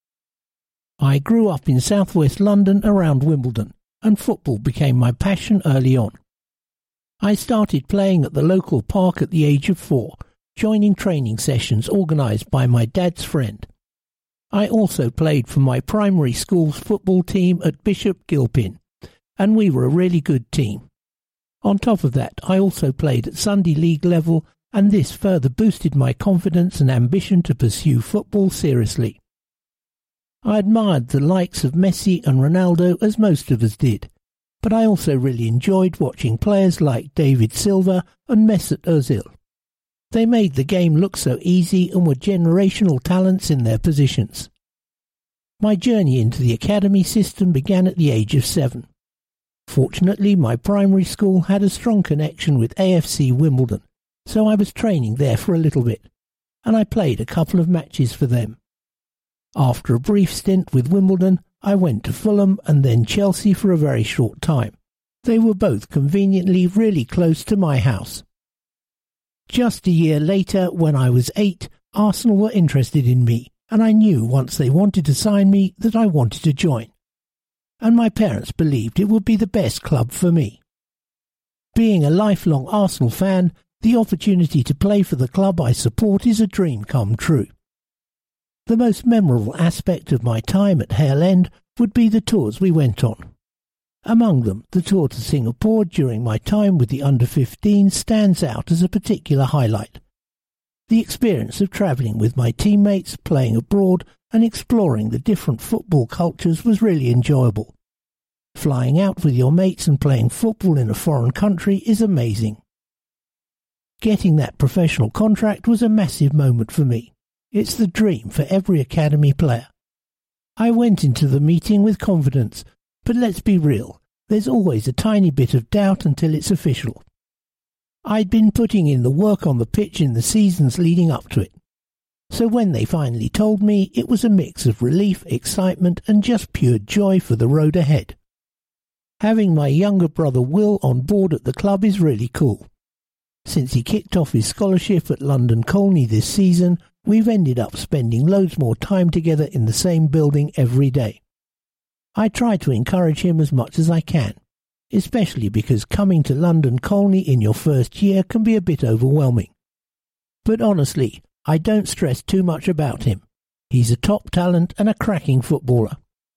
I grew up in southwest London around Wimbledon, and football became my passion early on. I started playing at the local park at the age of 4, joining training sessions organised by my dad's friend. I also played for my primary school's football team at Bishop Gilpin, and we were a really good team. On top of that, I also played at Sunday League level, and this further boosted my confidence and ambition to pursue football seriously. I admired the likes of Messi and Ronaldo as most of us did, but I also really enjoyed watching players like David Silva and Mesut Ozil. They made the game look so easy and were generational talents in their positions. My journey into the academy system began at the age of 7. Fortunately, my primary school had a strong connection with AFC Wimbledon, so I was training there for a little bit, and I played a couple of matches for them. After a brief stint with Wimbledon, I went to Fulham and then Chelsea for a very short time. They were both conveniently really close to my house. Just a year later, when I was 8, Arsenal were interested in me, and I knew once they wanted to sign me that I wanted to join. And my parents believed it would be the best club for me. Being a lifelong Arsenal fan, the opportunity to play for the club I support is a dream come true. The most memorable aspect of my time at Hale End would be the tours we went on. Among them, the tour to Singapore during my time with the under-15 stands out as a particular highlight. The experience of travelling with my teammates, playing abroad and exploring the different football cultures was really enjoyable. Flying out with your mates and playing football in a foreign country is amazing. Getting that professional contract was a massive moment for me. It's the dream for every academy player. I went into the meeting with confidence, but let's be real, there's always a tiny bit of doubt until it's official. I'd been putting in the work on the pitch in the seasons leading up to it. So when they finally told me, it was a mix of relief, excitement and just pure joy for the road ahead. Having my younger brother Will on board at the club is really cool. Since he kicked off his scholarship at London Colney this season, we've ended up spending loads more time together in the same building every day. I try to encourage him as much as I can, especially because coming to London Colney in your first year can be a bit overwhelming. But honestly, I don't stress too much about him. He's a top talent and a cracking footballer.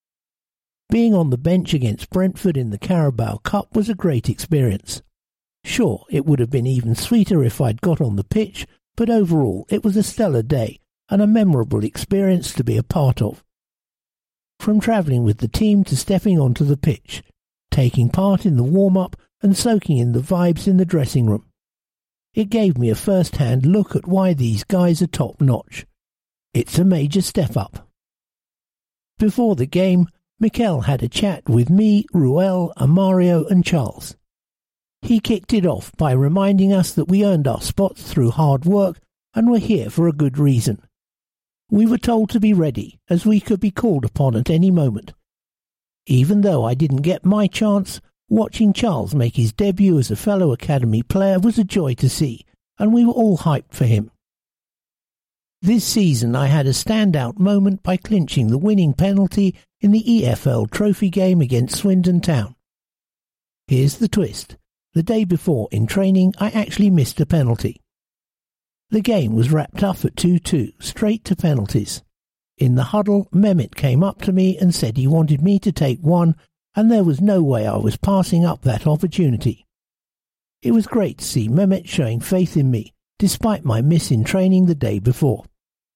Being on the bench against Brentford in the Carabao Cup was a great experience. Sure, it would have been even sweeter if I'd got on the pitch, but overall it was a stellar day and a memorable experience to be a part of. From travelling with the team to stepping onto the pitch, taking part in the warm-up and soaking in the vibes in the dressing room. It gave me a first-hand look at why these guys are top-notch. It's a major step up. Before the game, Mikel had a chat with me, Ruel, Amario and Charles. He kicked it off by reminding us that we earned our spots through hard work and were here for a good reason. We were told to be ready, as we could be called upon at any moment. Even though I didn't get my chance, watching Charles make his debut as a fellow academy player was a joy to see, and we were all hyped for him. This season I had a standout moment by clinching the winning penalty in the EFL Trophy game against Swindon Town. Here's the twist. The day before, in training, I actually missed a penalty. The game was wrapped up at 2-2, straight to penalties. In the huddle, Mehmet came up to me and said he wanted me to take one, and there was no way I was passing up that opportunity. It was great to see Mehmet showing faith in me, despite my miss in training the day before.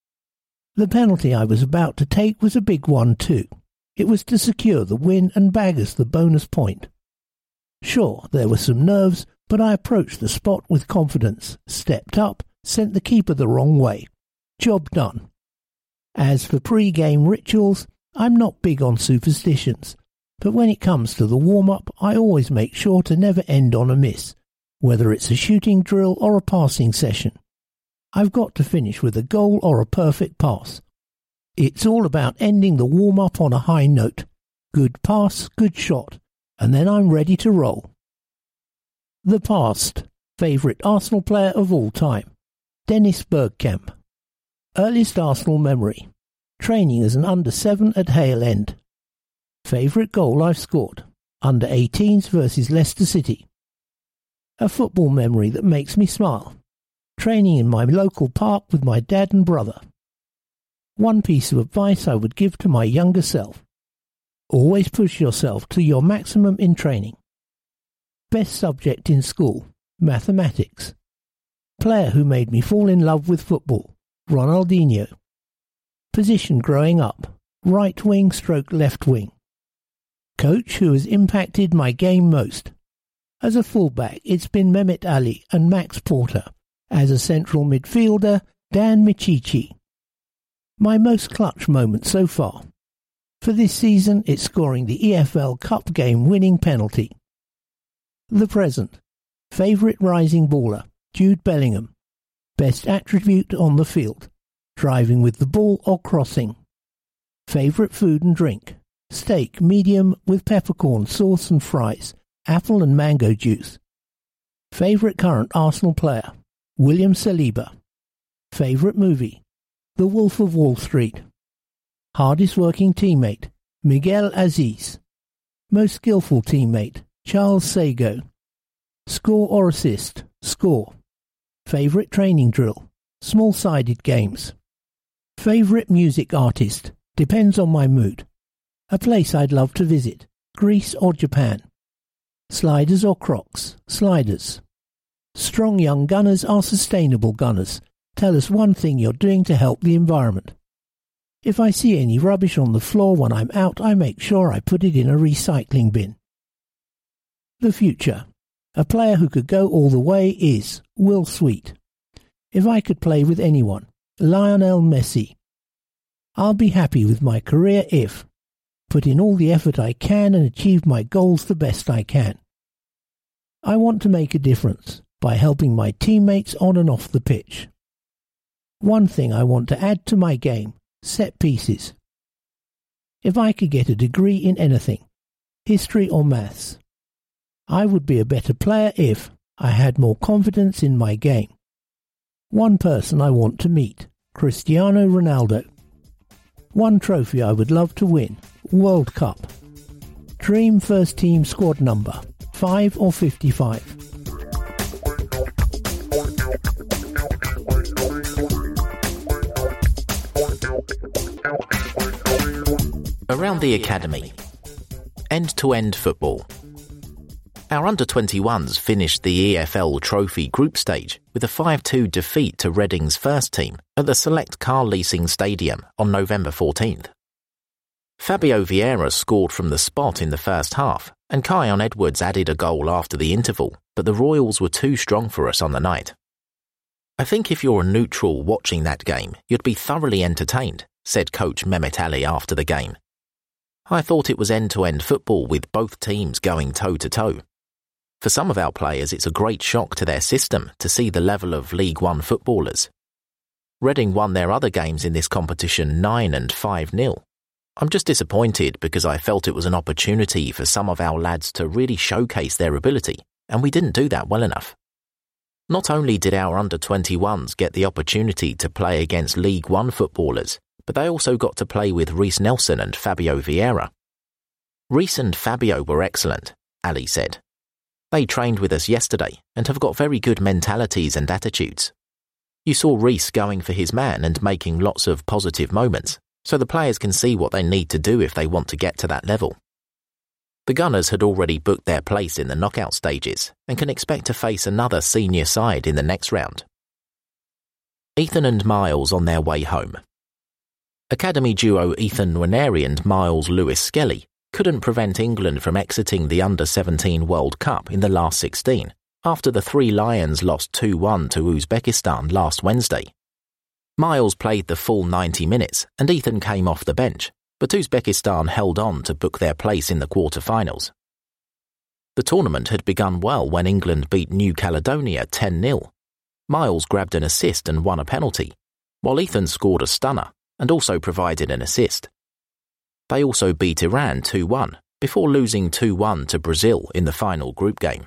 The penalty I was about to take was a big one too. It was to secure the win and bag us the bonus point. Sure, there were some nerves, but I approached the spot with confidence, stepped up, sent the keeper the wrong way. Job done. As for pre-game rituals, I'm not big on superstitions, but when it comes to the warm-up, I always make sure to never end on a miss, whether it's a shooting drill or a passing session. I've got to finish with a goal or a perfect pass. It's all about ending the warm-up on a high note. Good pass, good shot, and then I'm ready to roll. The past. Favourite Arsenal player of all time. Dennis Bergkamp. Earliest Arsenal memory. Training as an under-7 at Hale End. Favourite goal I've scored. Under-18s versus Leicester City. A football memory that makes me smile. Training in my local park with my dad and brother. One piece of advice I would give to my younger self. Always push yourself to your maximum in training. Best subject in school, mathematics. Player who made me fall in love with football, Ronaldinho. Position growing up, right wing / left wing. Coach who has impacted my game most. As a fullback, it's been Mehmet Ali and Max Porter. As a central midfielder, Dan Michichi. My most clutch moment so far. For this season, it's scoring the EFL Cup game-winning penalty. The present. Favourite rising baller, Jude Bellingham. Best attribute on the field, driving with the ball or crossing. Favourite food and drink, steak medium with peppercorn sauce and fries, apple and mango juice. Favourite current Arsenal player, William Saliba. Favourite movie, The Wolf of Wall Street. Hardest working teammate, Miguel Aziz. Most skillful teammate, Charles Sago. Score or assist? Score. Favourite training drill? Small-sided games. Favourite music artist? Depends on my mood. A place I'd love to visit? Greece or Japan. Sliders or Crocs? Sliders. Strong young gunners are sustainable gunners. Tell us one thing you're doing to help the environment. If I see any rubbish on the floor when I'm out, I make sure I put it in a recycling bin. The future. A player who could go all the way is Will Sweet. If I could play with anyone, Lionel Messi. I'll be happy with my career if put in all the effort I can and achieve my goals the best I can. I want to make a difference by helping my teammates on and off the pitch. One thing I want to add to my game, set pieces. If I could get a degree in anything, history or maths, I would be a better player if I had more confidence in my game. One person I want to meet, Cristiano Ronaldo. One trophy I would love to win, World Cup. Dream first team squad number, 5 or 55. Around the academy. End-to-end football. Our under-21s finished the EFL Trophy group stage with a 5-2 defeat to Reading's first team at the Select Car Leasing Stadium on November 14th. Fabio Vieira scored from the spot in the first half, and Kion Edwards added a goal after the interval, but the Royals were too strong for us on the night. I think if you're a neutral watching that game, you'd be thoroughly entertained, said coach Mehmet Ali after the game. I thought it was end-to-end football with both teams going toe-to-toe. For some of our players, it's a great shock to their system to see the level of League One footballers. Reading won their other games in this competition 9 and 5-0. I'm just disappointed because I felt it was an opportunity for some of our lads to really showcase their ability, and we didn't do that well enough. Not only did our under-21s get the opportunity to play against League One footballers, but they also got to play with Reiss Nelson and Fabio Vieira. Reiss and Fabio were excellent, Ali said. They trained with us yesterday and have got very good mentalities and attitudes. You saw Reiss going for his man and making lots of positive moments, so the players can see what they need to do if they want to get to that level. The Gunners had already booked their place in the knockout stages and can expect to face another senior side in the next round. Ethan and Miles on their way home. Academy duo Ethan Nwaneri and Miles Lewis-Skelly couldn't prevent England from exiting the Under-17 World Cup in the last 16 after the Three Lions lost 2-1 to Uzbekistan last Wednesday. Miles played the full 90 minutes and Ethan came off the bench, but Uzbekistan held on to book their place in the quarter-finals. The tournament had begun well when England beat New Caledonia 10-0. Miles grabbed an assist and won a penalty, while Ethan scored a stunner and also provided an assist. They also beat Iran 2-1 before losing 2-1 to Brazil in the final group game.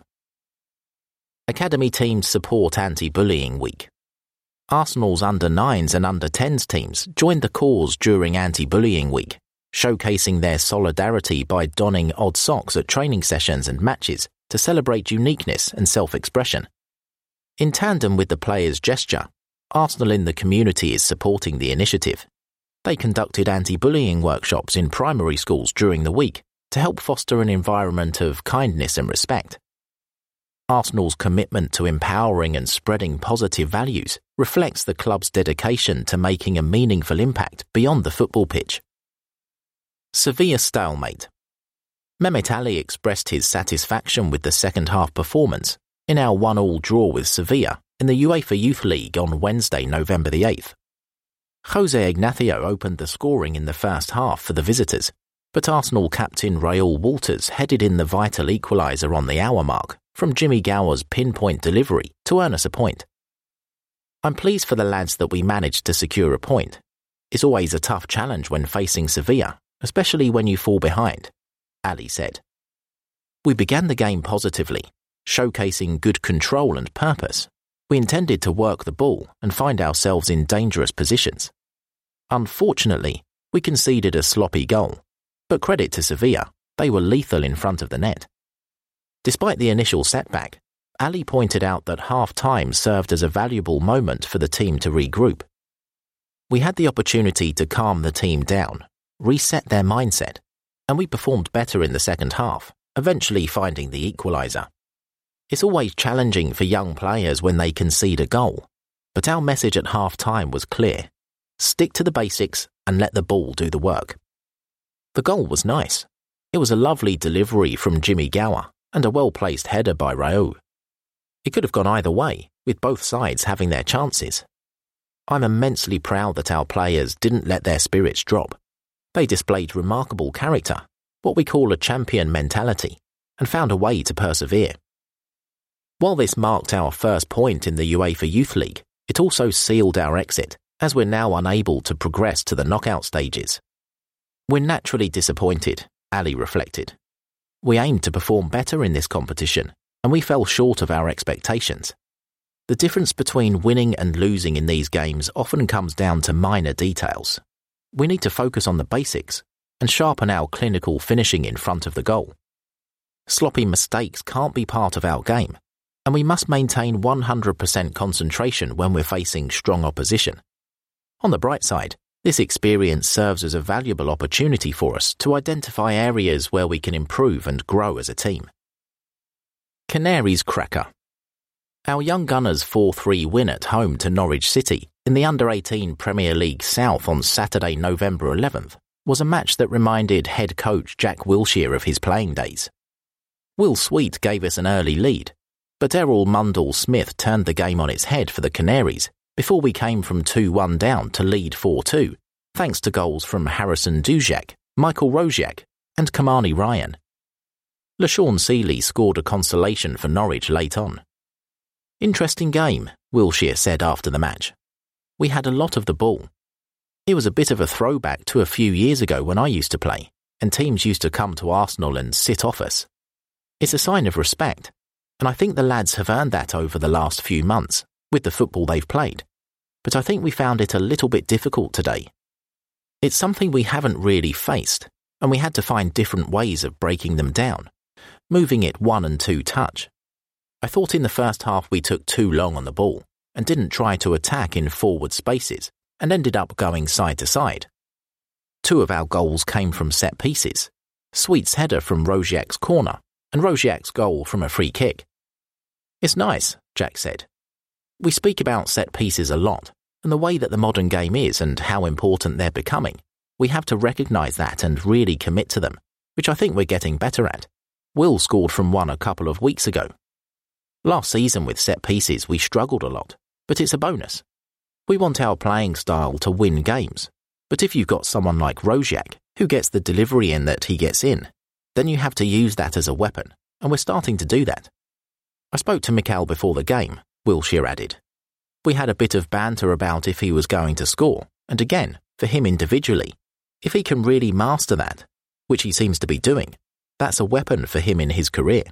Academy teams support Anti-Bullying Week. Arsenal's under-9s and under-10s teams joined the cause during Anti-Bullying Week, showcasing their solidarity by donning odd socks at training sessions and matches to celebrate uniqueness and self-expression. In tandem with the players' gesture, Arsenal in the community is supporting the initiative. They conducted anti-bullying workshops in primary schools during the week to help foster an environment of kindness and respect. Arsenal's commitment to empowering and spreading positive values reflects the club's dedication to making a meaningful impact beyond the football pitch. Sevilla stalemate. Mehmet Ali expressed his satisfaction with the second-half performance in our 1-1 draw with Sevilla in the UEFA Youth League on Wednesday, November the 8th. Jose Ignacio opened the scoring in the first half for the visitors, but Arsenal captain Raul Walters headed in the vital equaliser on the hour mark from Jimmy Gower's pinpoint delivery to earn us a point. I'm pleased for the lads that we managed to secure a point. It's always a tough challenge when facing Sevilla, especially when you fall behind, Ali said. We began the game positively, showcasing good control and purpose. We intended to work the ball and find ourselves in dangerous positions. Unfortunately, we conceded a sloppy goal, but credit to Sevilla, they were lethal in front of the net. Despite the initial setback, Ali pointed out that half-time served as a valuable moment for the team to regroup. We had the opportunity to calm the team down, reset their mindset, and we performed better in the second half, eventually finding the equaliser. It's always challenging for young players when they concede a goal, but our message at half-time was clear. Stick to the basics and let the ball do the work. The goal was nice. It was a lovely delivery from Jimmy Gower and a well-placed header by Raoult. It could have gone either way, with both sides having their chances. I'm immensely proud that our players didn't let their spirits drop. They displayed remarkable character, what we call a champion mentality, and found a way to persevere. While this marked our first point in the UEFA Youth League, it also sealed our exit, as we're now unable to progress to the knockout stages. We're naturally disappointed, Ali reflected. We aimed to perform better in this competition, and we fell short of our expectations. The difference between winning and losing in these games often comes down to minor details. We need to focus on the basics and sharpen our clinical finishing in front of the goal. Sloppy mistakes can't be part of our game, and we must maintain 100% concentration when we're facing strong opposition. On the bright side, this experience serves as a valuable opportunity for us to identify areas where we can improve and grow as a team. Canaries cracker. Our young Gunners' 4-3 win at home to Norwich City in the Under-18 Premier League South on Saturday, November 11th, was a match that reminded head coach Jack Wilshere of his playing days. Will Sweet gave us an early lead, but Errol Mundell-Smith turned the game on its head for the Canaries before we came from 2-1 down to lead 4-2, thanks to goals from Harrison Dujak, Michael Rosiak and Kamani Ryan. LaShawn Seeley scored a consolation for Norwich late on. Interesting game, Wilshere said after the match. We had a lot of the ball. It was a bit of a throwback to a few years ago when I used to play, and teams used to come to Arsenal and sit off us. It's a sign of respect, and I think the lads have earned that over the last few months, with the football they've played. But I think we found it a little bit difficult today. It's something we haven't really faced, and we had to find different ways of breaking them down, moving it 1 and 2 touch. I thought in the first half we took too long on the ball and didn't try to attack in forward spaces and ended up going side to side. 2 of our goals came from set pieces, Sweet's header from Rosiak's corner and Rosiak's goal from a free kick. It's nice, Jack said. We speak about set pieces a lot and the way that the modern game is and how important they're becoming. We have to recognise that and really commit to them, which I think we're getting better at. Will scored from one a couple of weeks ago. Last season with set pieces we struggled a lot, but it's a bonus. We want our playing style to win games, but if you've got someone like Rosiak, who gets the delivery in that he gets in, then you have to use that as a weapon, and we're starting to do that. I spoke to Mikel before the game, Wilshere added. We had a bit of banter about if he was going to score, and again, for him individually, if he can really master that, which he seems to be doing, that's a weapon for him in his career.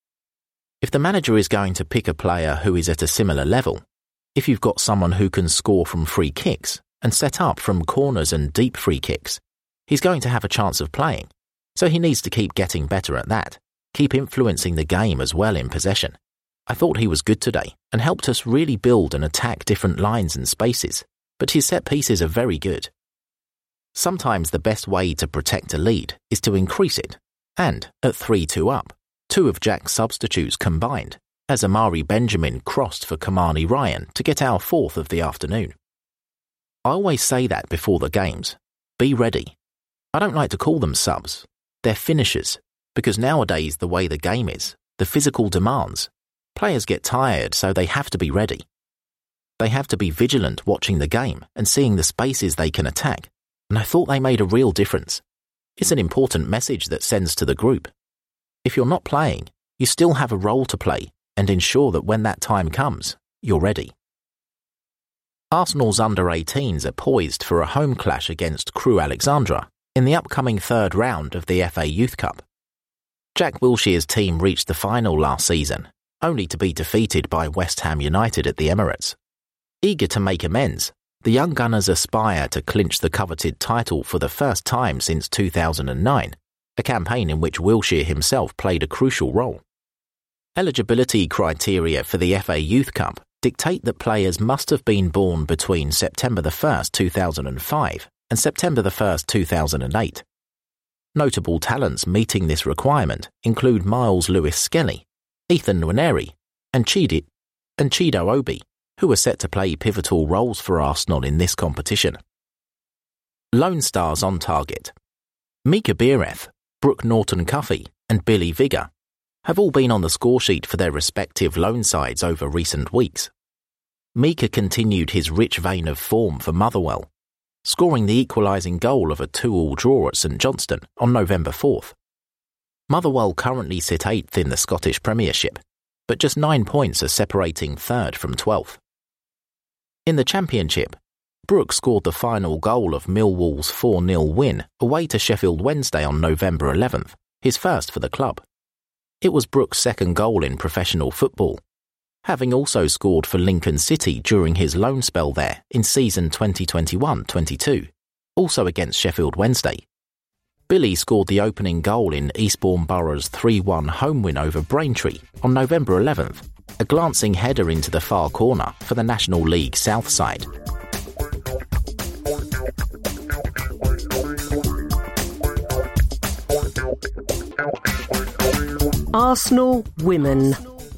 If the manager is going to pick a player who is at a similar level, if you've got someone who can score from free kicks and set up from corners and deep free kicks, he's going to have a chance of playing, so he needs to keep getting better at that, keep influencing the game as well in possession. I thought he was good today and helped us really build and attack different lines and spaces, but his set pieces are very good. Sometimes the best way to protect a lead is to increase it, and at 3-2 up, 2 of Jack's substitutes combined, as Amari Benjamin crossed for Kamani Ryan to get our 4th of the afternoon. I always say that before the games. Be ready. I don't like to call them subs. They're finishers, because nowadays the way the game is, the physical demands, players get tired so they have to be ready. They have to be vigilant watching the game and seeing the spaces they can attack, and I thought they made a real difference. It's an important message that sends to the group. If you're not playing, you still have a role to play and ensure that when that time comes, you're ready. Arsenal's under-18s are poised for a home clash against Crewe Alexandra in the upcoming 3rd round of the FA Youth Cup. Jack Wilshere's team reached the final last season, only to be defeated by West Ham United at the Emirates. Eager to make amends, the young Gunners aspire to clinch the coveted title for the first time since 2009, a campaign in which Wilshere himself played a crucial role. Eligibility criteria for the FA Youth Cup dictate that players must have been born between September 1st, 2005 and September 1st, 2008. Notable talents meeting this requirement include Miles Lewis-Skelly, Ethan Nwaneri and Chido Obi, who are set to play pivotal roles for Arsenal in this competition. Lone Stars on target. Mika Biereth, Brooke Norton-Cuffy and Billy Vigor have all been on the scoresheet for their respective loan sides over recent weeks. Mika continued his rich vein of form for Motherwell, scoring the equalising goal of a 2-2 draw at St Johnstone on November 4th. Motherwell currently sit 8th in the Scottish Premiership, but just 9 points are separating 3rd from 12th. In the Championship, Brooke scored the final goal of Millwall's 4-0 win away to Sheffield Wednesday on November 11th, his first for the club. It was Brooke's second goal in professional football, having also scored for Lincoln City during his loan spell there in season 2021-22, also against Sheffield Wednesday. Billy scored the opening goal in Eastbourne Borough's 3-1 home win over Braintree on November 11th, a glancing header into the far corner for the National League South side. Arsenal Women.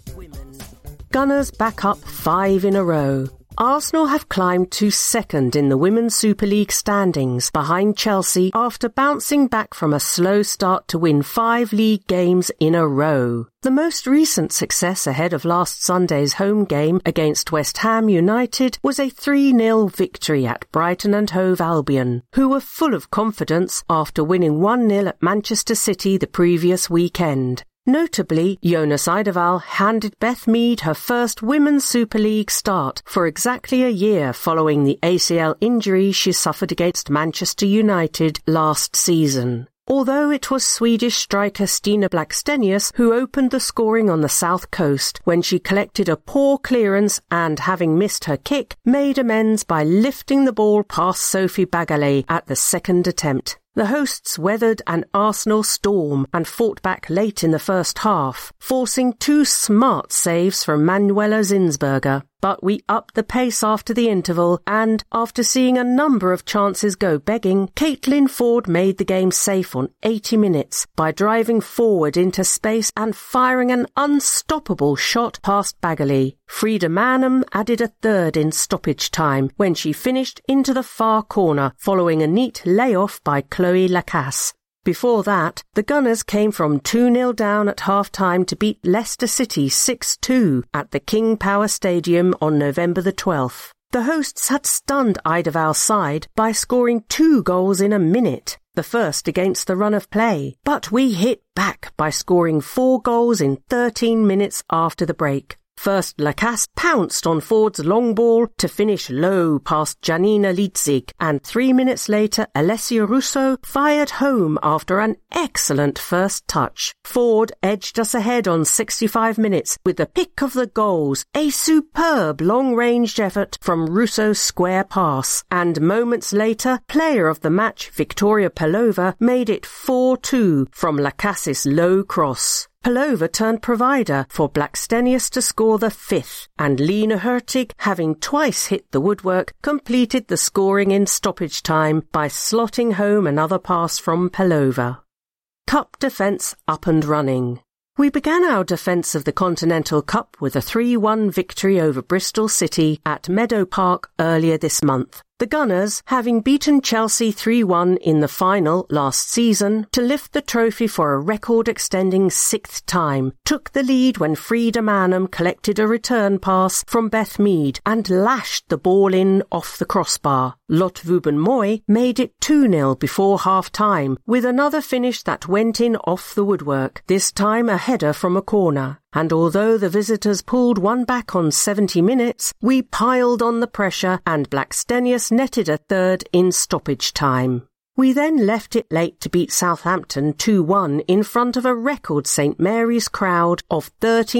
Gunners back up 5 in a row. Arsenal have climbed to second in the Women's Super League standings behind Chelsea after bouncing back from a slow start to win 5 league games in a row. The most recent success ahead of last Sunday's home game against West Ham United was a 3-0 victory at Brighton and Hove Albion, who were full of confidence after winning 1-0 at Manchester City the previous weekend. Notably, Jonas Eidevall handed Beth Mead her first Women's Super League start for exactly a year following the ACL injury she suffered against Manchester United last season. Although it was Swedish striker Stina Blackstenius who opened the scoring on the south coast when she collected a poor clearance and, having missed her kick, made amends by lifting the ball past Sophie Bagale at the second attempt. The hosts weathered an Arsenal storm and fought back late in the first half, forcing 2 smart saves from Manuela Zinsberger. But we upped the pace after the interval and, after seeing a number of chances go begging, Caitlin Ford made the game safe on 80 minutes by driving forward into space and firing an unstoppable shot past Bagale. Frida Manham added a third in stoppage time when she finished into the far corner following a neat layoff by Chloe Lacasse. Before that, the Gunners came from 2-0 down at half-time to beat Leicester City 6-2 at the King Power Stadium on November the 12th. The hosts had stunned Eidevall's side by scoring 2 goals in a minute, the first against the run of play, but we hit back by scoring 4 goals in 13 minutes after the break. First, Lacasse pounced on Ford's long ball to finish low past Janina Litzig, and 3 minutes later, Alessia Russo fired home after an excellent first touch. Ford edged us ahead on 65 minutes with the pick of the goals, a superb long-range effort from Russo's square pass, and moments later, player of the match Victoria Pelova made it 4-2 from Lacasse's low cross. Pelova turned provider for Blackstenius to score the 5th, and Lena Hurtig, having twice hit the woodwork, completed the scoring in stoppage time by slotting home another pass from Pelova. Cup defence up and running. We began our defence of the Continental Cup with a 3-1 victory over Bristol City at Meadow Park earlier this month. The Gunners, having beaten Chelsea 3-1 in the final last season to lift the trophy for a record-extending 6th time, took the lead when Frida Manham collected a return pass from Beth Mead and lashed the ball in off the crossbar. Lotte Wubben-Moy made it 2-0 before half-time, with another finish that went in off the woodwork, this time a header from a corner. And although the visitors pulled one back on 70 minutes, we piled on the pressure and Blackstenius netted a third in stoppage time. We then left it late to beat Southampton 2-1 in front of a record St Mary's crowd of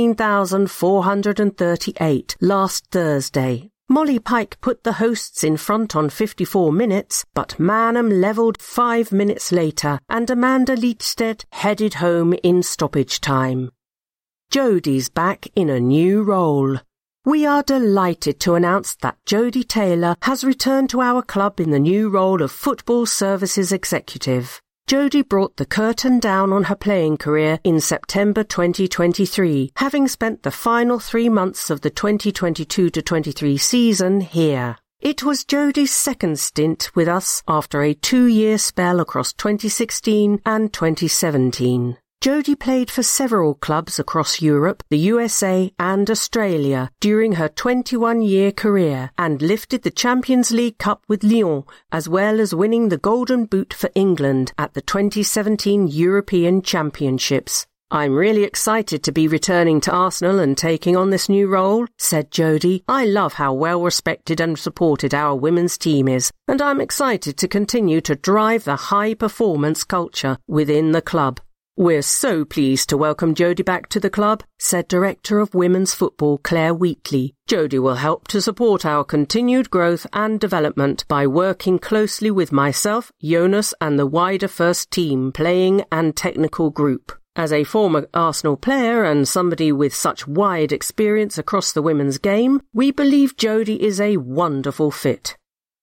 13,438 last Thursday. Molly Pike put the hosts in front on 54 minutes, but Manham levelled 5 minutes later and Amanda Leachstead headed home in stoppage time. Jodie's back in a new role. We are delighted to announce that Jodie Taylor has returned to our club in the new role of Football Services Executive. Jodie brought the curtain down on her playing career in September 2023, having spent the final 3 months of the 2022-23 season here. It was Jodie's second stint with us after a 2-year spell across 2016 and 2017. Jodie played for several clubs across Europe, the USA and Australia during her 21-year career and lifted the Champions League Cup with Lyon, as well as winning the Golden Boot for England at the 2017 European Championships. "I'm really excited to be returning to Arsenal and taking on this new role," said Jodie. "I love how well respected and supported our women's team is, and I'm excited to continue to drive the high-performance culture within the club." "We're so pleased to welcome Jodie back to the club," said Director of Women's Football Claire Wheatley. "Jodie will help to support our continued growth and development by working closely with myself, Jonas and the wider first team playing and technical group. As a former Arsenal player and somebody with such wide experience across the women's game, we believe Jodie is a wonderful fit."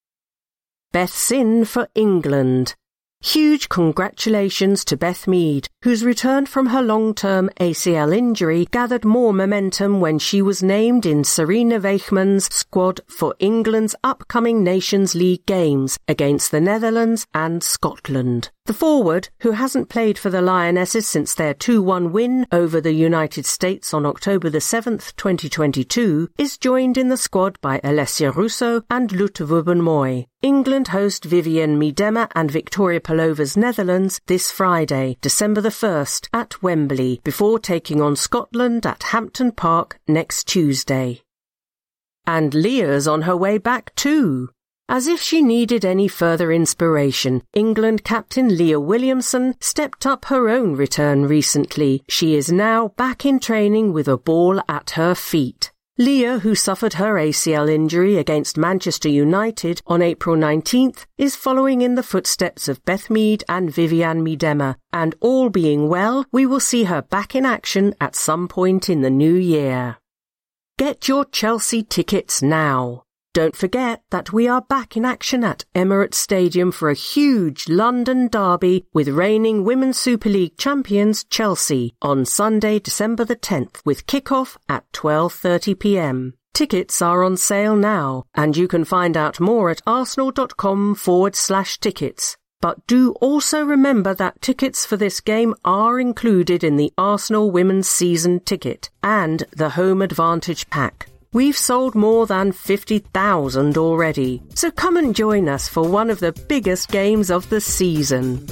Beth's in for England. Huge congratulations to Beth Mead, whose return from her long-term ACL injury gathered more momentum when she was named in Serena Weichmann's squad for England's upcoming Nations League games against the Netherlands and Scotland. The forward, who hasn't played for the Lionesses since their 2-1 win over the United States on October the 7th, 2022, is joined in the squad by Alessia Russo and Lotte Wubben-Moy. England host Vivienne Miedema and Victoria Palova's Netherlands this Friday, December the 1st, at Wembley, before taking on Scotland at Hampton Park next Tuesday. And Leah's on her way back too. As if she needed any further inspiration, England captain Leah Williamson stepped up her own return recently. She is now back in training with a ball at her feet. Leah, who suffered her ACL injury against Manchester United on April 19th, is following in the footsteps of Beth Mead and Vivienne Miedema, and all being well, we will see her back in action at some point in the new year. Get your Chelsea tickets now. Don't forget that we are back in action at Emirates Stadium for a huge London derby with reigning Women's Super League champions Chelsea on Sunday, December the 10th, with kick-off at 12:30 p.m. Tickets are on sale now, and you can find out more at arsenal.com/tickets. But do also remember that tickets for this game are included in the Arsenal Women's Season Ticket and the Home Advantage Pack. We've sold more than 50,000 already, so come and join us for one of the biggest games of the season.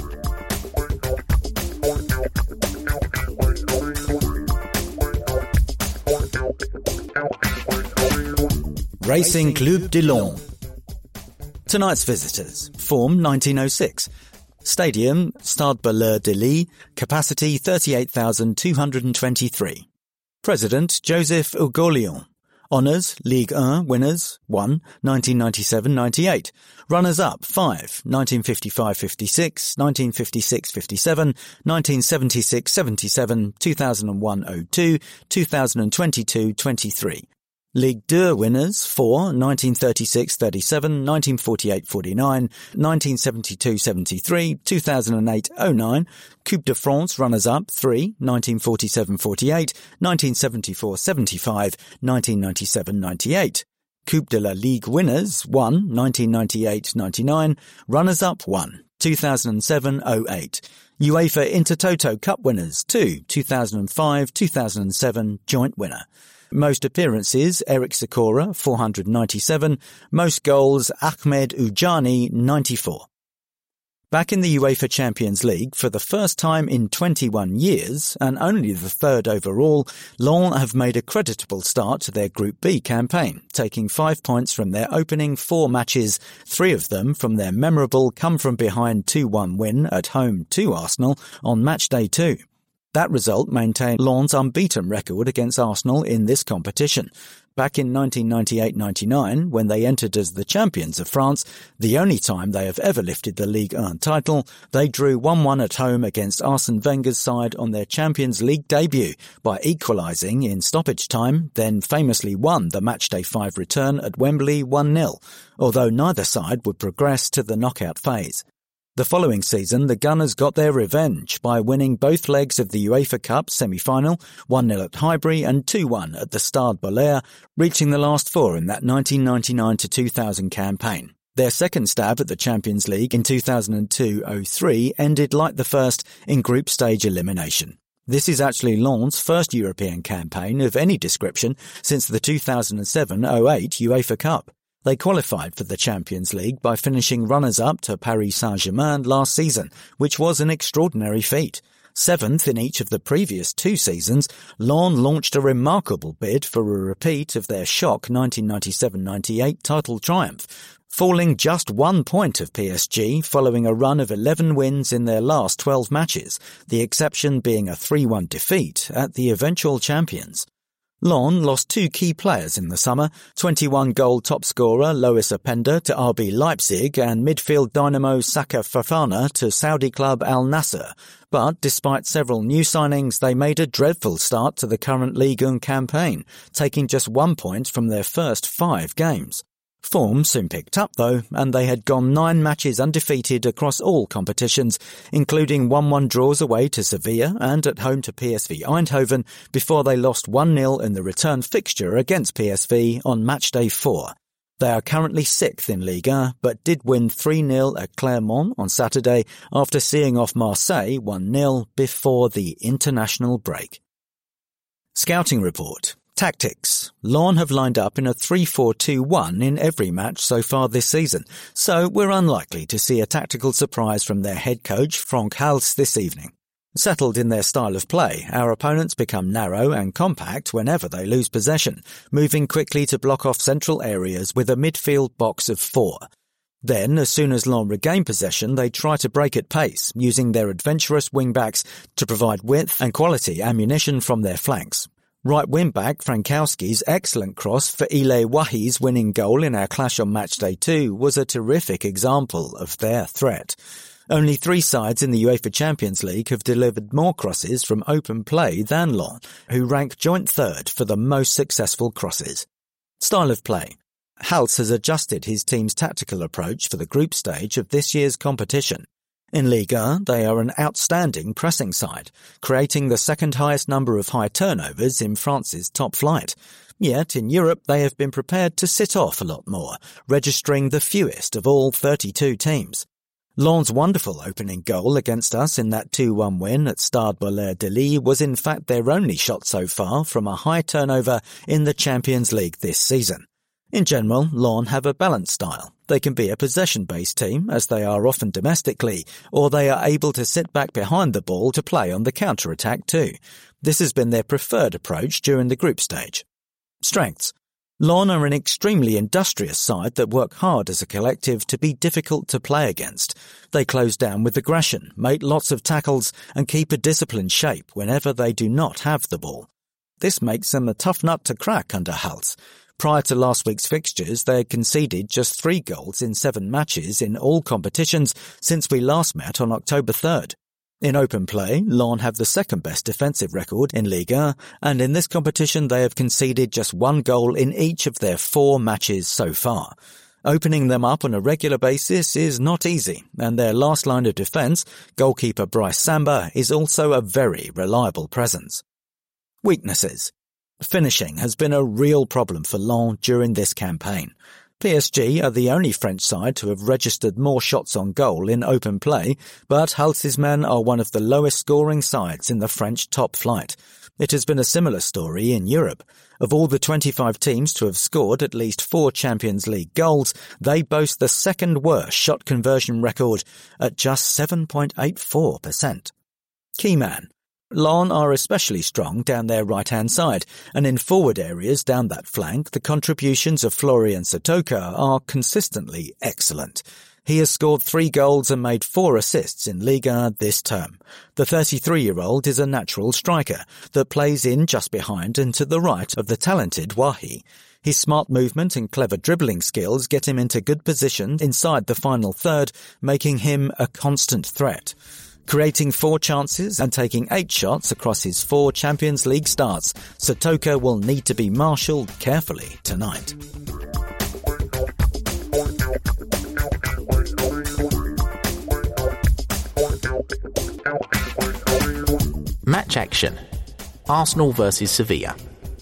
Racing Club de Lyon. Tonight's visitors, form 1906. Stadium, Stade Balleur de Lille, capacity 38,223. President, Joseph Ougolion. Honours, Ligue 1 winners, 1, 1997-98. Runners-up, 5, 1955-56, 1956-57, 1976-77, 2001-02, 2022-23. Ligue 2 winners, 4, 1936-37, 1948-49, 1972-73, 2008-09. Coupe de France runners-up, 3, 1947-48, 1974-75, 1997-98. Coupe de la Ligue winners, 1, 1998-99, runners-up 1, 2007-08. UEFA Intertoto Cup winners, 2, 2005-2007, joint winner. Most appearances, Eric Sikora, 497. Most goals, Ahmed Ujani, 94. Back in the UEFA Champions League for the first time in 21 years, and only the third overall, Lyon have made a creditable start to their Group B campaign, taking 5 points from their opening 4 matches, 3 of them from their memorable come-from-behind 2-1 win at home to Arsenal on match day 2. That result maintained Lens' unbeaten record against Arsenal in this competition. Back in 1998-99, when they entered as the champions of France, the only time they have ever lifted the Ligue 1 title, they drew 1-1 at home against Arsene Wenger's side on their Champions League debut by equalising in stoppage time, then famously won the Matchday 5 return at Wembley 1-0, although neither side would progress to the knockout phase. The following season, the Gunners got their revenge by winning both legs of the UEFA Cup semi-final, 1-0 at Highbury and 2-1 at the Stade Bolaire, reaching the last four in that 1999-2000 campaign. Their second stab at the Champions League in 2002-03 ended like the first in group stage elimination. This is actually Lens' first European campaign of any description since the 2007-08 UEFA Cup. They qualified for the Champions League by finishing runners-up to Paris Saint-Germain last season, which was an extraordinary feat. Seventh in each of the previous two seasons, Lens launched a remarkable bid for a repeat of their shock 1997-98 title triumph, falling just 1 point of PSG following a run of 11 wins in their last 12 matches, the exception being a 3-1 defeat at the eventual champions. Lens lost two key players in the summer, 21-goal top scorer Lois Openda to RB Leipzig and midfield dynamo Saka Fofana to Saudi club Al Nassr. But despite several new signings, they made a dreadful start to the current Ligue 1 campaign, taking just 1 point from their first 5 games. Form soon picked up, though, and they had gone 9 matches undefeated across all competitions, including 1-1 draws away to Sevilla and at home to PSV Eindhoven, before they lost 1-0 in the return fixture against PSV on matchday 4. They are currently 6th in Ligue 1, but did win 3-0 at Clermont on Saturday after seeing off Marseille 1-0 before the international break. Scouting report. Tactics. Lens have lined up in a 3-4-2-1 in every match so far this season, so we're unlikely to see a tactical surprise from their head coach, Frank Hals, this evening. Settled in their style of play, our opponents become narrow and compact whenever they lose possession, moving quickly to block off central areas with a midfield box of 4. Then, as soon as Lens regain possession, they try to break at pace, using their adventurous wing-backs to provide width and quality ammunition from their flanks. Right wing-back Frankowski's excellent cross for Ile Wahi's winning goal in our clash on matchday 2 was a terrific example of their threat. Only 3 sides in the UEFA Champions League have delivered more crosses from open play than Lens, who rank joint third for the most successful crosses. Style of play. Hals has adjusted his team's tactical approach for the group stage of this year's competition. In Ligue 1, they are an outstanding pressing side, creating the second highest number of high turnovers in France's top flight. Yet, in Europe, they have been prepared to sit off a lot more, registering the fewest of all 32 teams. Lens' wonderful opening goal against us in that 2-1 win at Stade Bolaire was in fact their only shot so far from a high turnover in the Champions League this season. In general, Lens have a balanced style. They can be a possession-based team, as they are often domestically, or they are able to sit back behind the ball to play on the counter-attack too. This has been their preferred approach during the group stage. Strengths. Lens are an extremely industrious side that work hard as a collective to be difficult to play against. They close down with aggression, make lots of tackles, and keep a disciplined shape whenever they do not have the ball. This makes them a tough nut to crack under Hals. Prior to last week's fixtures, they had conceded just 3 goals in 7 matches in all competitions since we last met on October 3rd. In open play, Lens have the second best defensive record in Ligue 1, and in this competition they have conceded just 1 goal in each of their 4 matches so far. Opening them up on a regular basis is not easy, and their last line of defence, goalkeeper Brice Samba, is also a very reliable presence. Weaknesses. Finishing has been a real problem for Lens during this campaign. PSG are the only French side to have registered more shots on goal in open play, but Hals's men are one of the lowest scoring sides in the French top flight. It has been a similar story in Europe. Of all the 25 teams to have scored at least 4 Champions League goals, they boast the second worst shot conversion record at just 7.84%. Key man. Lens are especially strong down their right-hand side, and in forward areas down that flank, the contributions of Florian Satoka are consistently excellent. He has scored 3 goals and made 4 assists in Liga this term. The 33-year-old is a natural striker that plays in just behind and to the right of the talented Wahi. His smart movement and clever dribbling skills get him into good position inside the final third, making him a constant threat. Creating 4 chances and taking 8 shots across his 4 Champions League starts, Satoka will need to be marshalled carefully tonight. Match action. Arsenal vs Sevilla.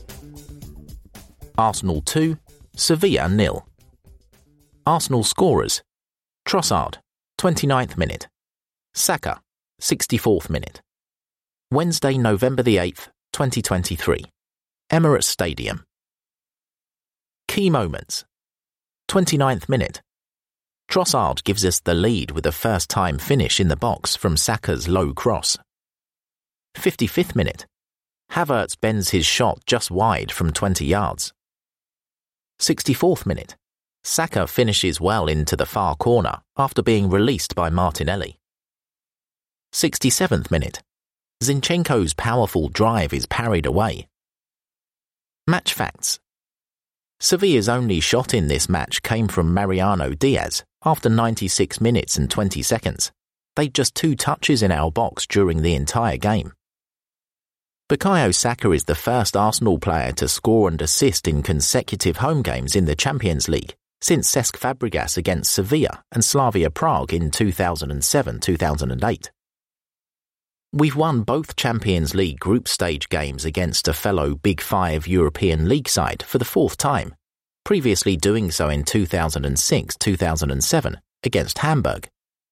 Arsenal 2, Sevilla 0. Arsenal scorers: Trossard, 29th minute. Saka, 64th minute. Wednesday, November the 8th, 2023. Emirates Stadium. Key moments. 29th minute. Trossard gives us the lead with a first-time finish in the box from Saka's low cross. 55th minute. Havertz bends his shot just wide from 20 yards. 64th minute. Saka finishes well into the far corner after being released by Martinelli. 67th minute. Zinchenko's powerful drive is parried away. Match facts. Sevilla's only shot in this match came from Mariano Diaz after 96 minutes and 20 seconds. They'd just 2 touches in our box during the entire game. Bukayo Saka is the first Arsenal player to score and assist in consecutive home games in the Champions League since Cesc Fabregas against Sevilla and Slavia Prague in 2007-2008. We've won both Champions League group stage games against a fellow Big Five European League side for the 4th time, previously doing so in 2006-2007 against Hamburg,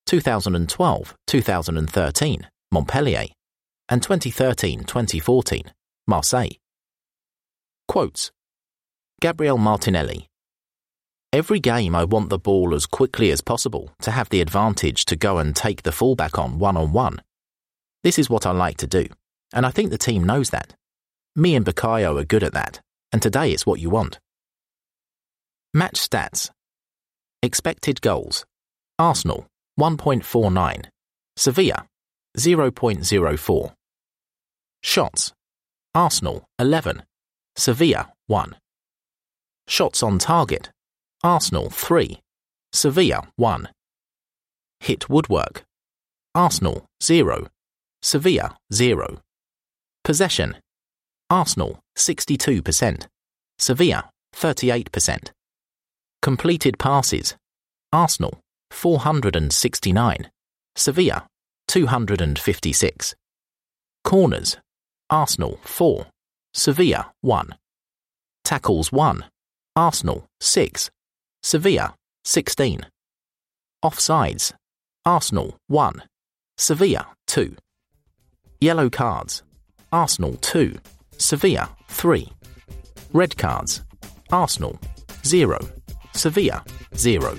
2012-2013 Montpellier, and 2013-2014 Marseille. Quotes. Gabriel Martinelli. Every game I want the ball as quickly as possible to have the advantage to go and take the fullback on one-on-one. This is what I like to do, and I think the team knows that. Me and Bukayo are good at that, and today it's what you want. Match stats. Expected goals. Arsenal, 1.49. Sevilla, 0.04. Shots. Arsenal, 11. Sevilla, 1. Shots on target. Arsenal, 3. Sevilla, 1. Hit woodwork. Arsenal, 0. Sevilla, 0. Possession. Arsenal, 62%. Sevilla, 38%. Completed passes. Arsenal, 469. Sevilla, 256. Corners. Arsenal, 4. Sevilla, 1. Tackles 1. Arsenal, 6. Sevilla, 16. Offsides. Arsenal, 1. Sevilla, 2. Yellow cards. Arsenal, 2. Sevilla, 3. Red cards. Arsenal, 0. Sevilla, 0.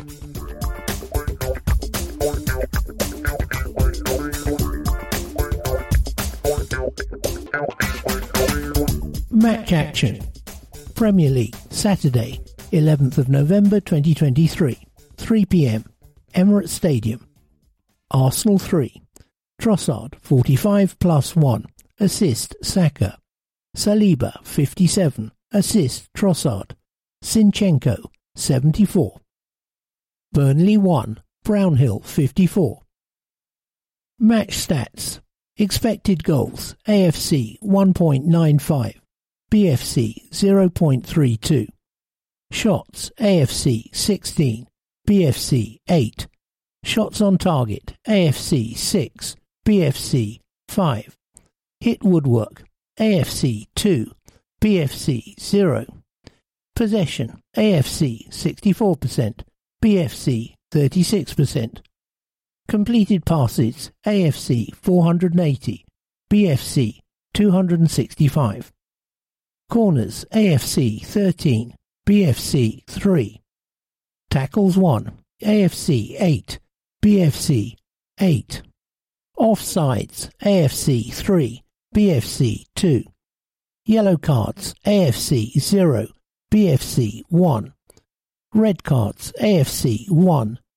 Match action. Premier League, Saturday, 11th of November 2023, 3 p.m, Emirates Stadium. Arsenal 3. Trossard, 45+1. Assist, Saka. Saliba, 57. Assist, Trossard. Zinchenko, 74. Burnley 1. Brownhill, 54. Match stats. Expected goals, AFC 1.95. BFC 0.32. Shots, AFC 16. BFC 8. Shots on target, AFC 6. BFC 5. Hit woodwork, AFC 2. BFC 0. Possession, AFC 64%. BFC 36%. Completed passes, AFC 480. BFC 265. Corners, AFC 13. BFC 3. Tackles 1. AFC 8. BFC 8. Offsides, AFC 3. BFC 2. Yellow cards, AFC 0. BFC 1. Red cards, AFC 1.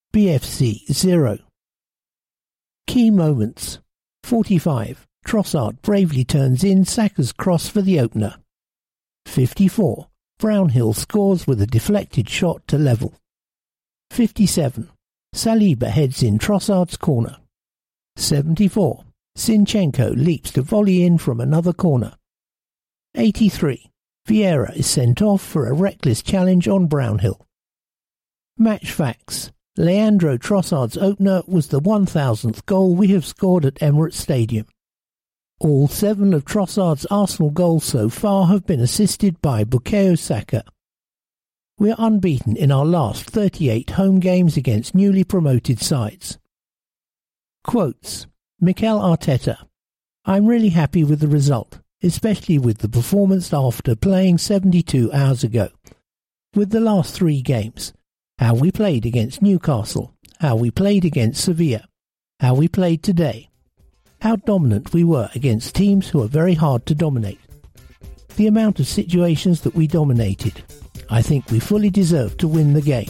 BFC 0. Key moments. 45. Trossard bravely turns in Saka's cross for the opener. 54. Brownhill scores with a deflected shot to level. 57. Saliba heads in Trossard's corner. 74. Zinchenko leaps to volley in from another corner. 83. Vieira is sent off for a reckless challenge on Brownhill. Match facts. Leandro Trossard's opener was the 1,000th goal we have scored at Emirates Stadium. All 7 of Trossard's Arsenal goals so far have been assisted by Bukayo Saka. We are unbeaten in our last 38 home games against newly promoted sides. Quotes. Mikel Arteta. I'm really happy with the result, especially with the performance after playing 72 hours ago. With the last 3 games, how we played against Newcastle, how we played against Sevilla, how we played today, how dominant we were against teams who are very hard to dominate. The amount of situations that we dominated. I think we fully deserve to win the game.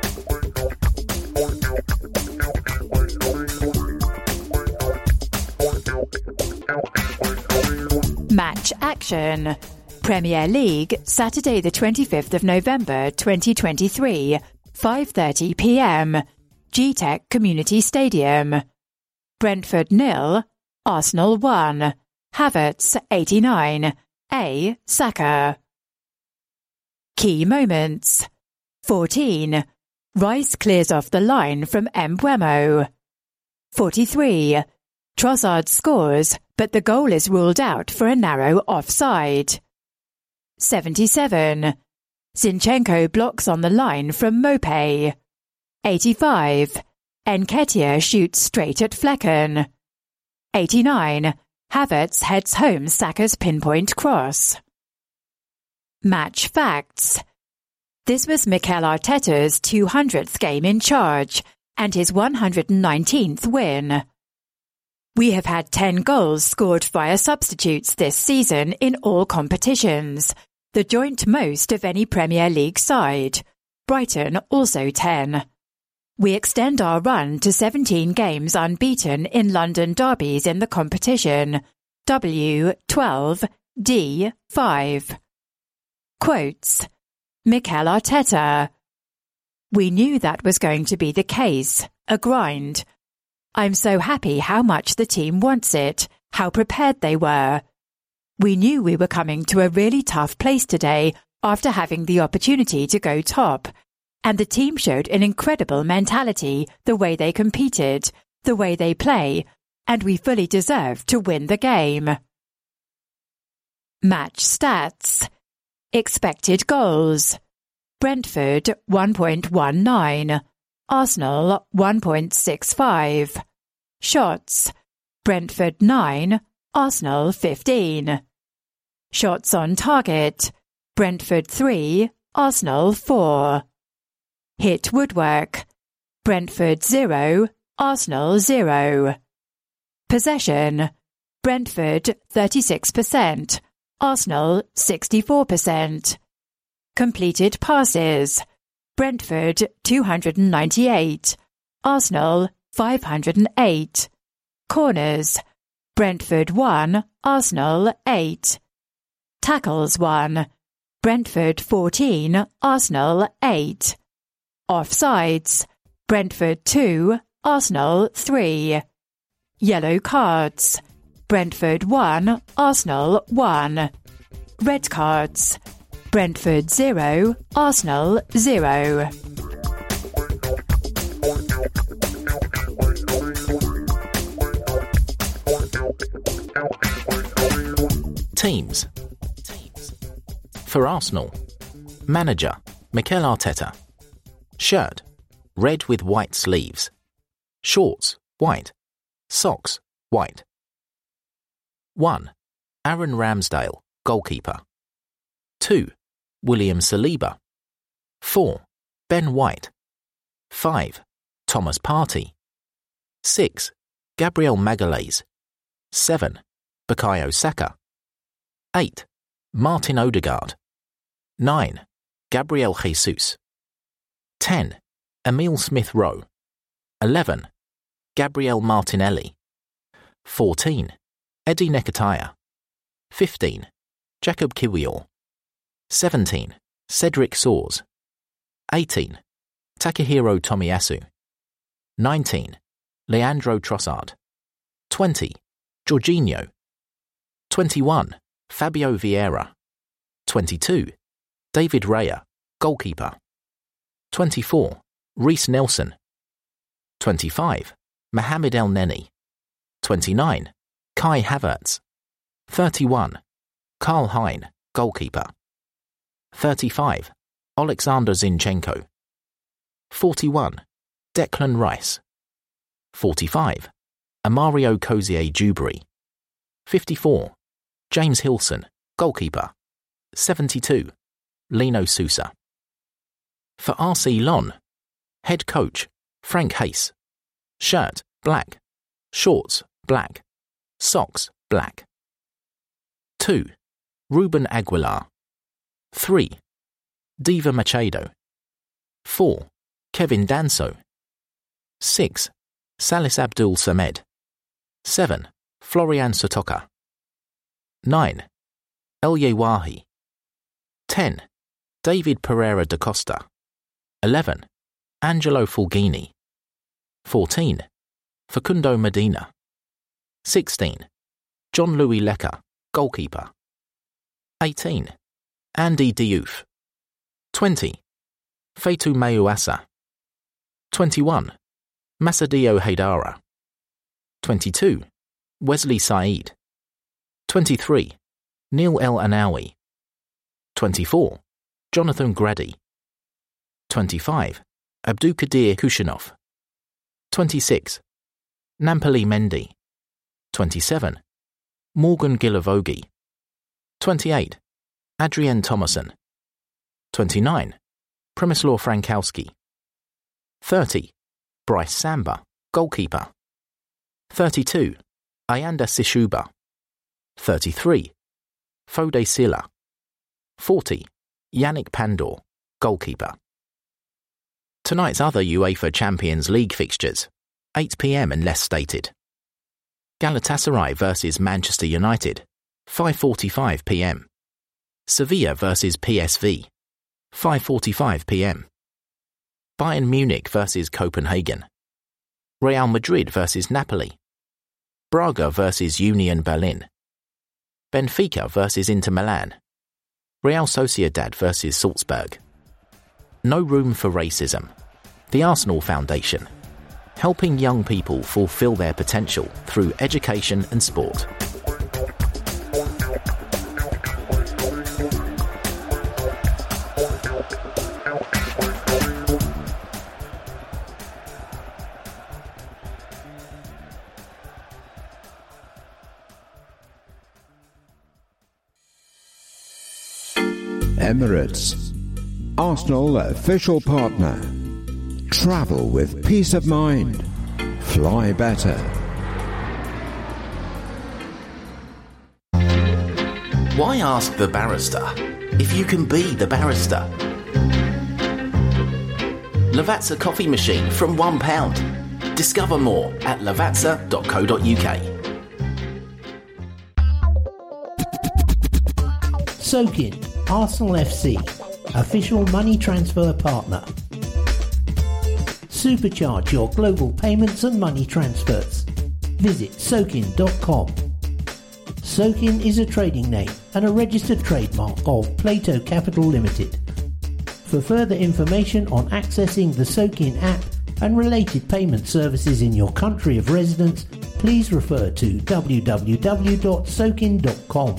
Match action. Premier League, Saturday the 25th of November 2023, 5:30 p.m. G-Tech Community Stadium. Brentford 0, Arsenal 1. Havertz 89. A. Saka. Key moments. 14. Rice clears off the line from Mbeumo. 43. Trossard scores, but the goal is ruled out for a narrow offside. 77. Zinchenko blocks on the line from Mopé. 85. Nketiah shoots straight at Flecken. 89. Havertz heads home Saka's pinpoint cross. Match facts. This was Mikel Arteta's 200th game in charge and his 119th win. We have had 10 goals scored via substitutes this season in all competitions, the joint most of any Premier League side. Brighton also 10. We extend our run to 17 games unbeaten in London derbies in the competition. W 12, D 5. Quotes. Mikel Arteta. We knew that was going to be the case, a grind. I'm so happy how much the team wants it, how prepared they were. We knew we were coming to a really tough place today after having the opportunity to go top, and the team showed an incredible mentality, the way they competed, the way they play, and we fully deserved to win the game. Match stats. Expected goals. Brentford 1.19. Arsenal 1.65. Shots. Brentford 9. Arsenal 15. Shots on target. Brentford 3. Arsenal 4. Hit woodwork. Brentford 0. Arsenal 0. Possession. Brentford 36%. Arsenal 64%. Completed passes. Brentford 298. Arsenal 508. Corners. Brentford 1. Arsenal 8. Tackles 1. Brentford 14. Arsenal 8. Offsides. Brentford 2. Arsenal 3. Yellow cards. Brentford 1. Arsenal 1. Red cards. Brentford 0. Arsenal 0. Teams. For Arsenal, manager Mikel Arteta. Shirt, red with white sleeves. Shorts, white. Socks, white. 1. Aaron Ramsdale, goalkeeper. 2. William Saliba. 4. Ben White. 5. Thomas Partey. 6. Gabriel Magalhaes. 7. Bukayo Saka. 8. Martin Odegaard. 9. Gabriel Jesus. 10. Emile Smith-Rowe. 11. Gabriel Martinelli. 14. Eddie Nketiah. 15. Jacob Kiwior. 17. Cedric Soares. 18. Takahiro Tomiyasu. 19. Leandro Trossard. 20. Jorginho. 21. Fabio Vieira. 22. David Raya, goalkeeper. 24. Reiss Nelson. 25. Mohamed El Neni. 29. Kai Havertz. 31. Karl Hein, goalkeeper. 35. Alexander Zinchenko. 41. Declan Rice. 45. Amario Cozier-Dubry. 54. James Hilson, goalkeeper. 72. Lino Sousa. For RC Lon, head coach, Frank Hayes. Shirt, black. Shorts, black. Socks, black. 2. Ruben Aguilar. 3. Diva Machado. 4. Kevin Danso. 6. Salis Abdul Samed. 7. Florian Sotoka. 9. El Yewahi. 10. David Pereira da Costa. 11. Angelo Fulgini. 14. Facundo Medina. 16. John Louis Lecker, goalkeeper. 18. Andy Diouf. 20. Fatou Mayuasa. 21. Masadio Haidara. 22. Wesley Said. 23. Neil El Anawi. 24. Jonathan Grady. 25. Abdulkadir Kushinov. 26. Nampali Mendy. 27. Morgan Gilavogi. 28. Adrian Thomason. 29. Przemysław Frankowski. 30. Bryce Samba, goalkeeper. 32. Ayanda Sishuba. 33. Fode Silla. 40. Yannick Pandor, goalkeeper. Tonight's other UEFA Champions League fixtures, 8 p.m. unless stated. Galatasaray vs Manchester United, 5:45 p.m. Sevilla vs PSV, 5:45 p.m. Bayern Munich vs Copenhagen. Real Madrid vs Napoli. Braga vs Union Berlin. Benfica vs Inter Milan. Real Sociedad vs Salzburg. No Room for Racism. The Arsenal Foundation. Helping young people fulfill their potential through education and sport. Emirates, Arsenal official partner. Travel with peace of mind. Fly better. Why ask the barrister if you can be the barrister? Lavazza coffee machine from £1. Discover more at lavazza.co.uk. Soakin, Arsenal FC, official money transfer partner. Supercharge your global payments and money transfers. Visit Soakin.com. Soakin is a trading name and a registered trademark of Plato Capital Limited. For further information on accessing the Soakin app and related payment services in your country of residence, please refer to www.soakin.com.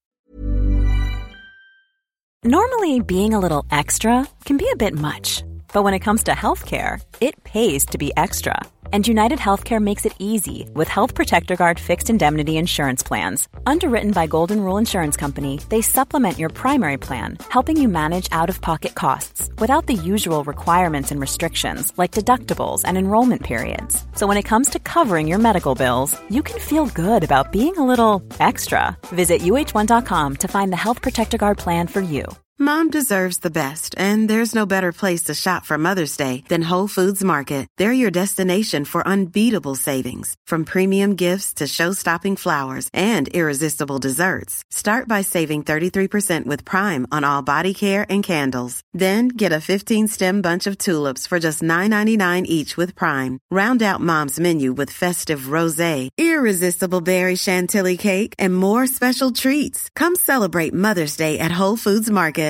Normally, being a little extra can be a bit much, But when it comes to healthcare, it pays to be extra. And United Healthcare makes it easy with Health Protector Guard fixed indemnity insurance plans. Underwritten by Golden Rule Insurance Company, they supplement your primary plan, helping you manage out-of-pocket costs without the usual requirements and restrictions like deductibles and enrollment periods. So when it comes to covering your medical bills, you can feel good about being a little extra. Visit uh1.com to find the Health Protector Guard plan for you. Mom deserves the best, and there's no better place to shop for Mother's Day than Whole Foods Market. They're your destination for unbeatable savings, from premium gifts to show-stopping flowers and irresistible desserts. Start by saving 33% with Prime on all body care and candles. Then get a 15-stem bunch of tulips for just $9.99 each with Prime. Round out Mom's menu with festive rosé, irresistible berry chantilly cake, and more special treats. Come celebrate Mother's Day at Whole Foods Market.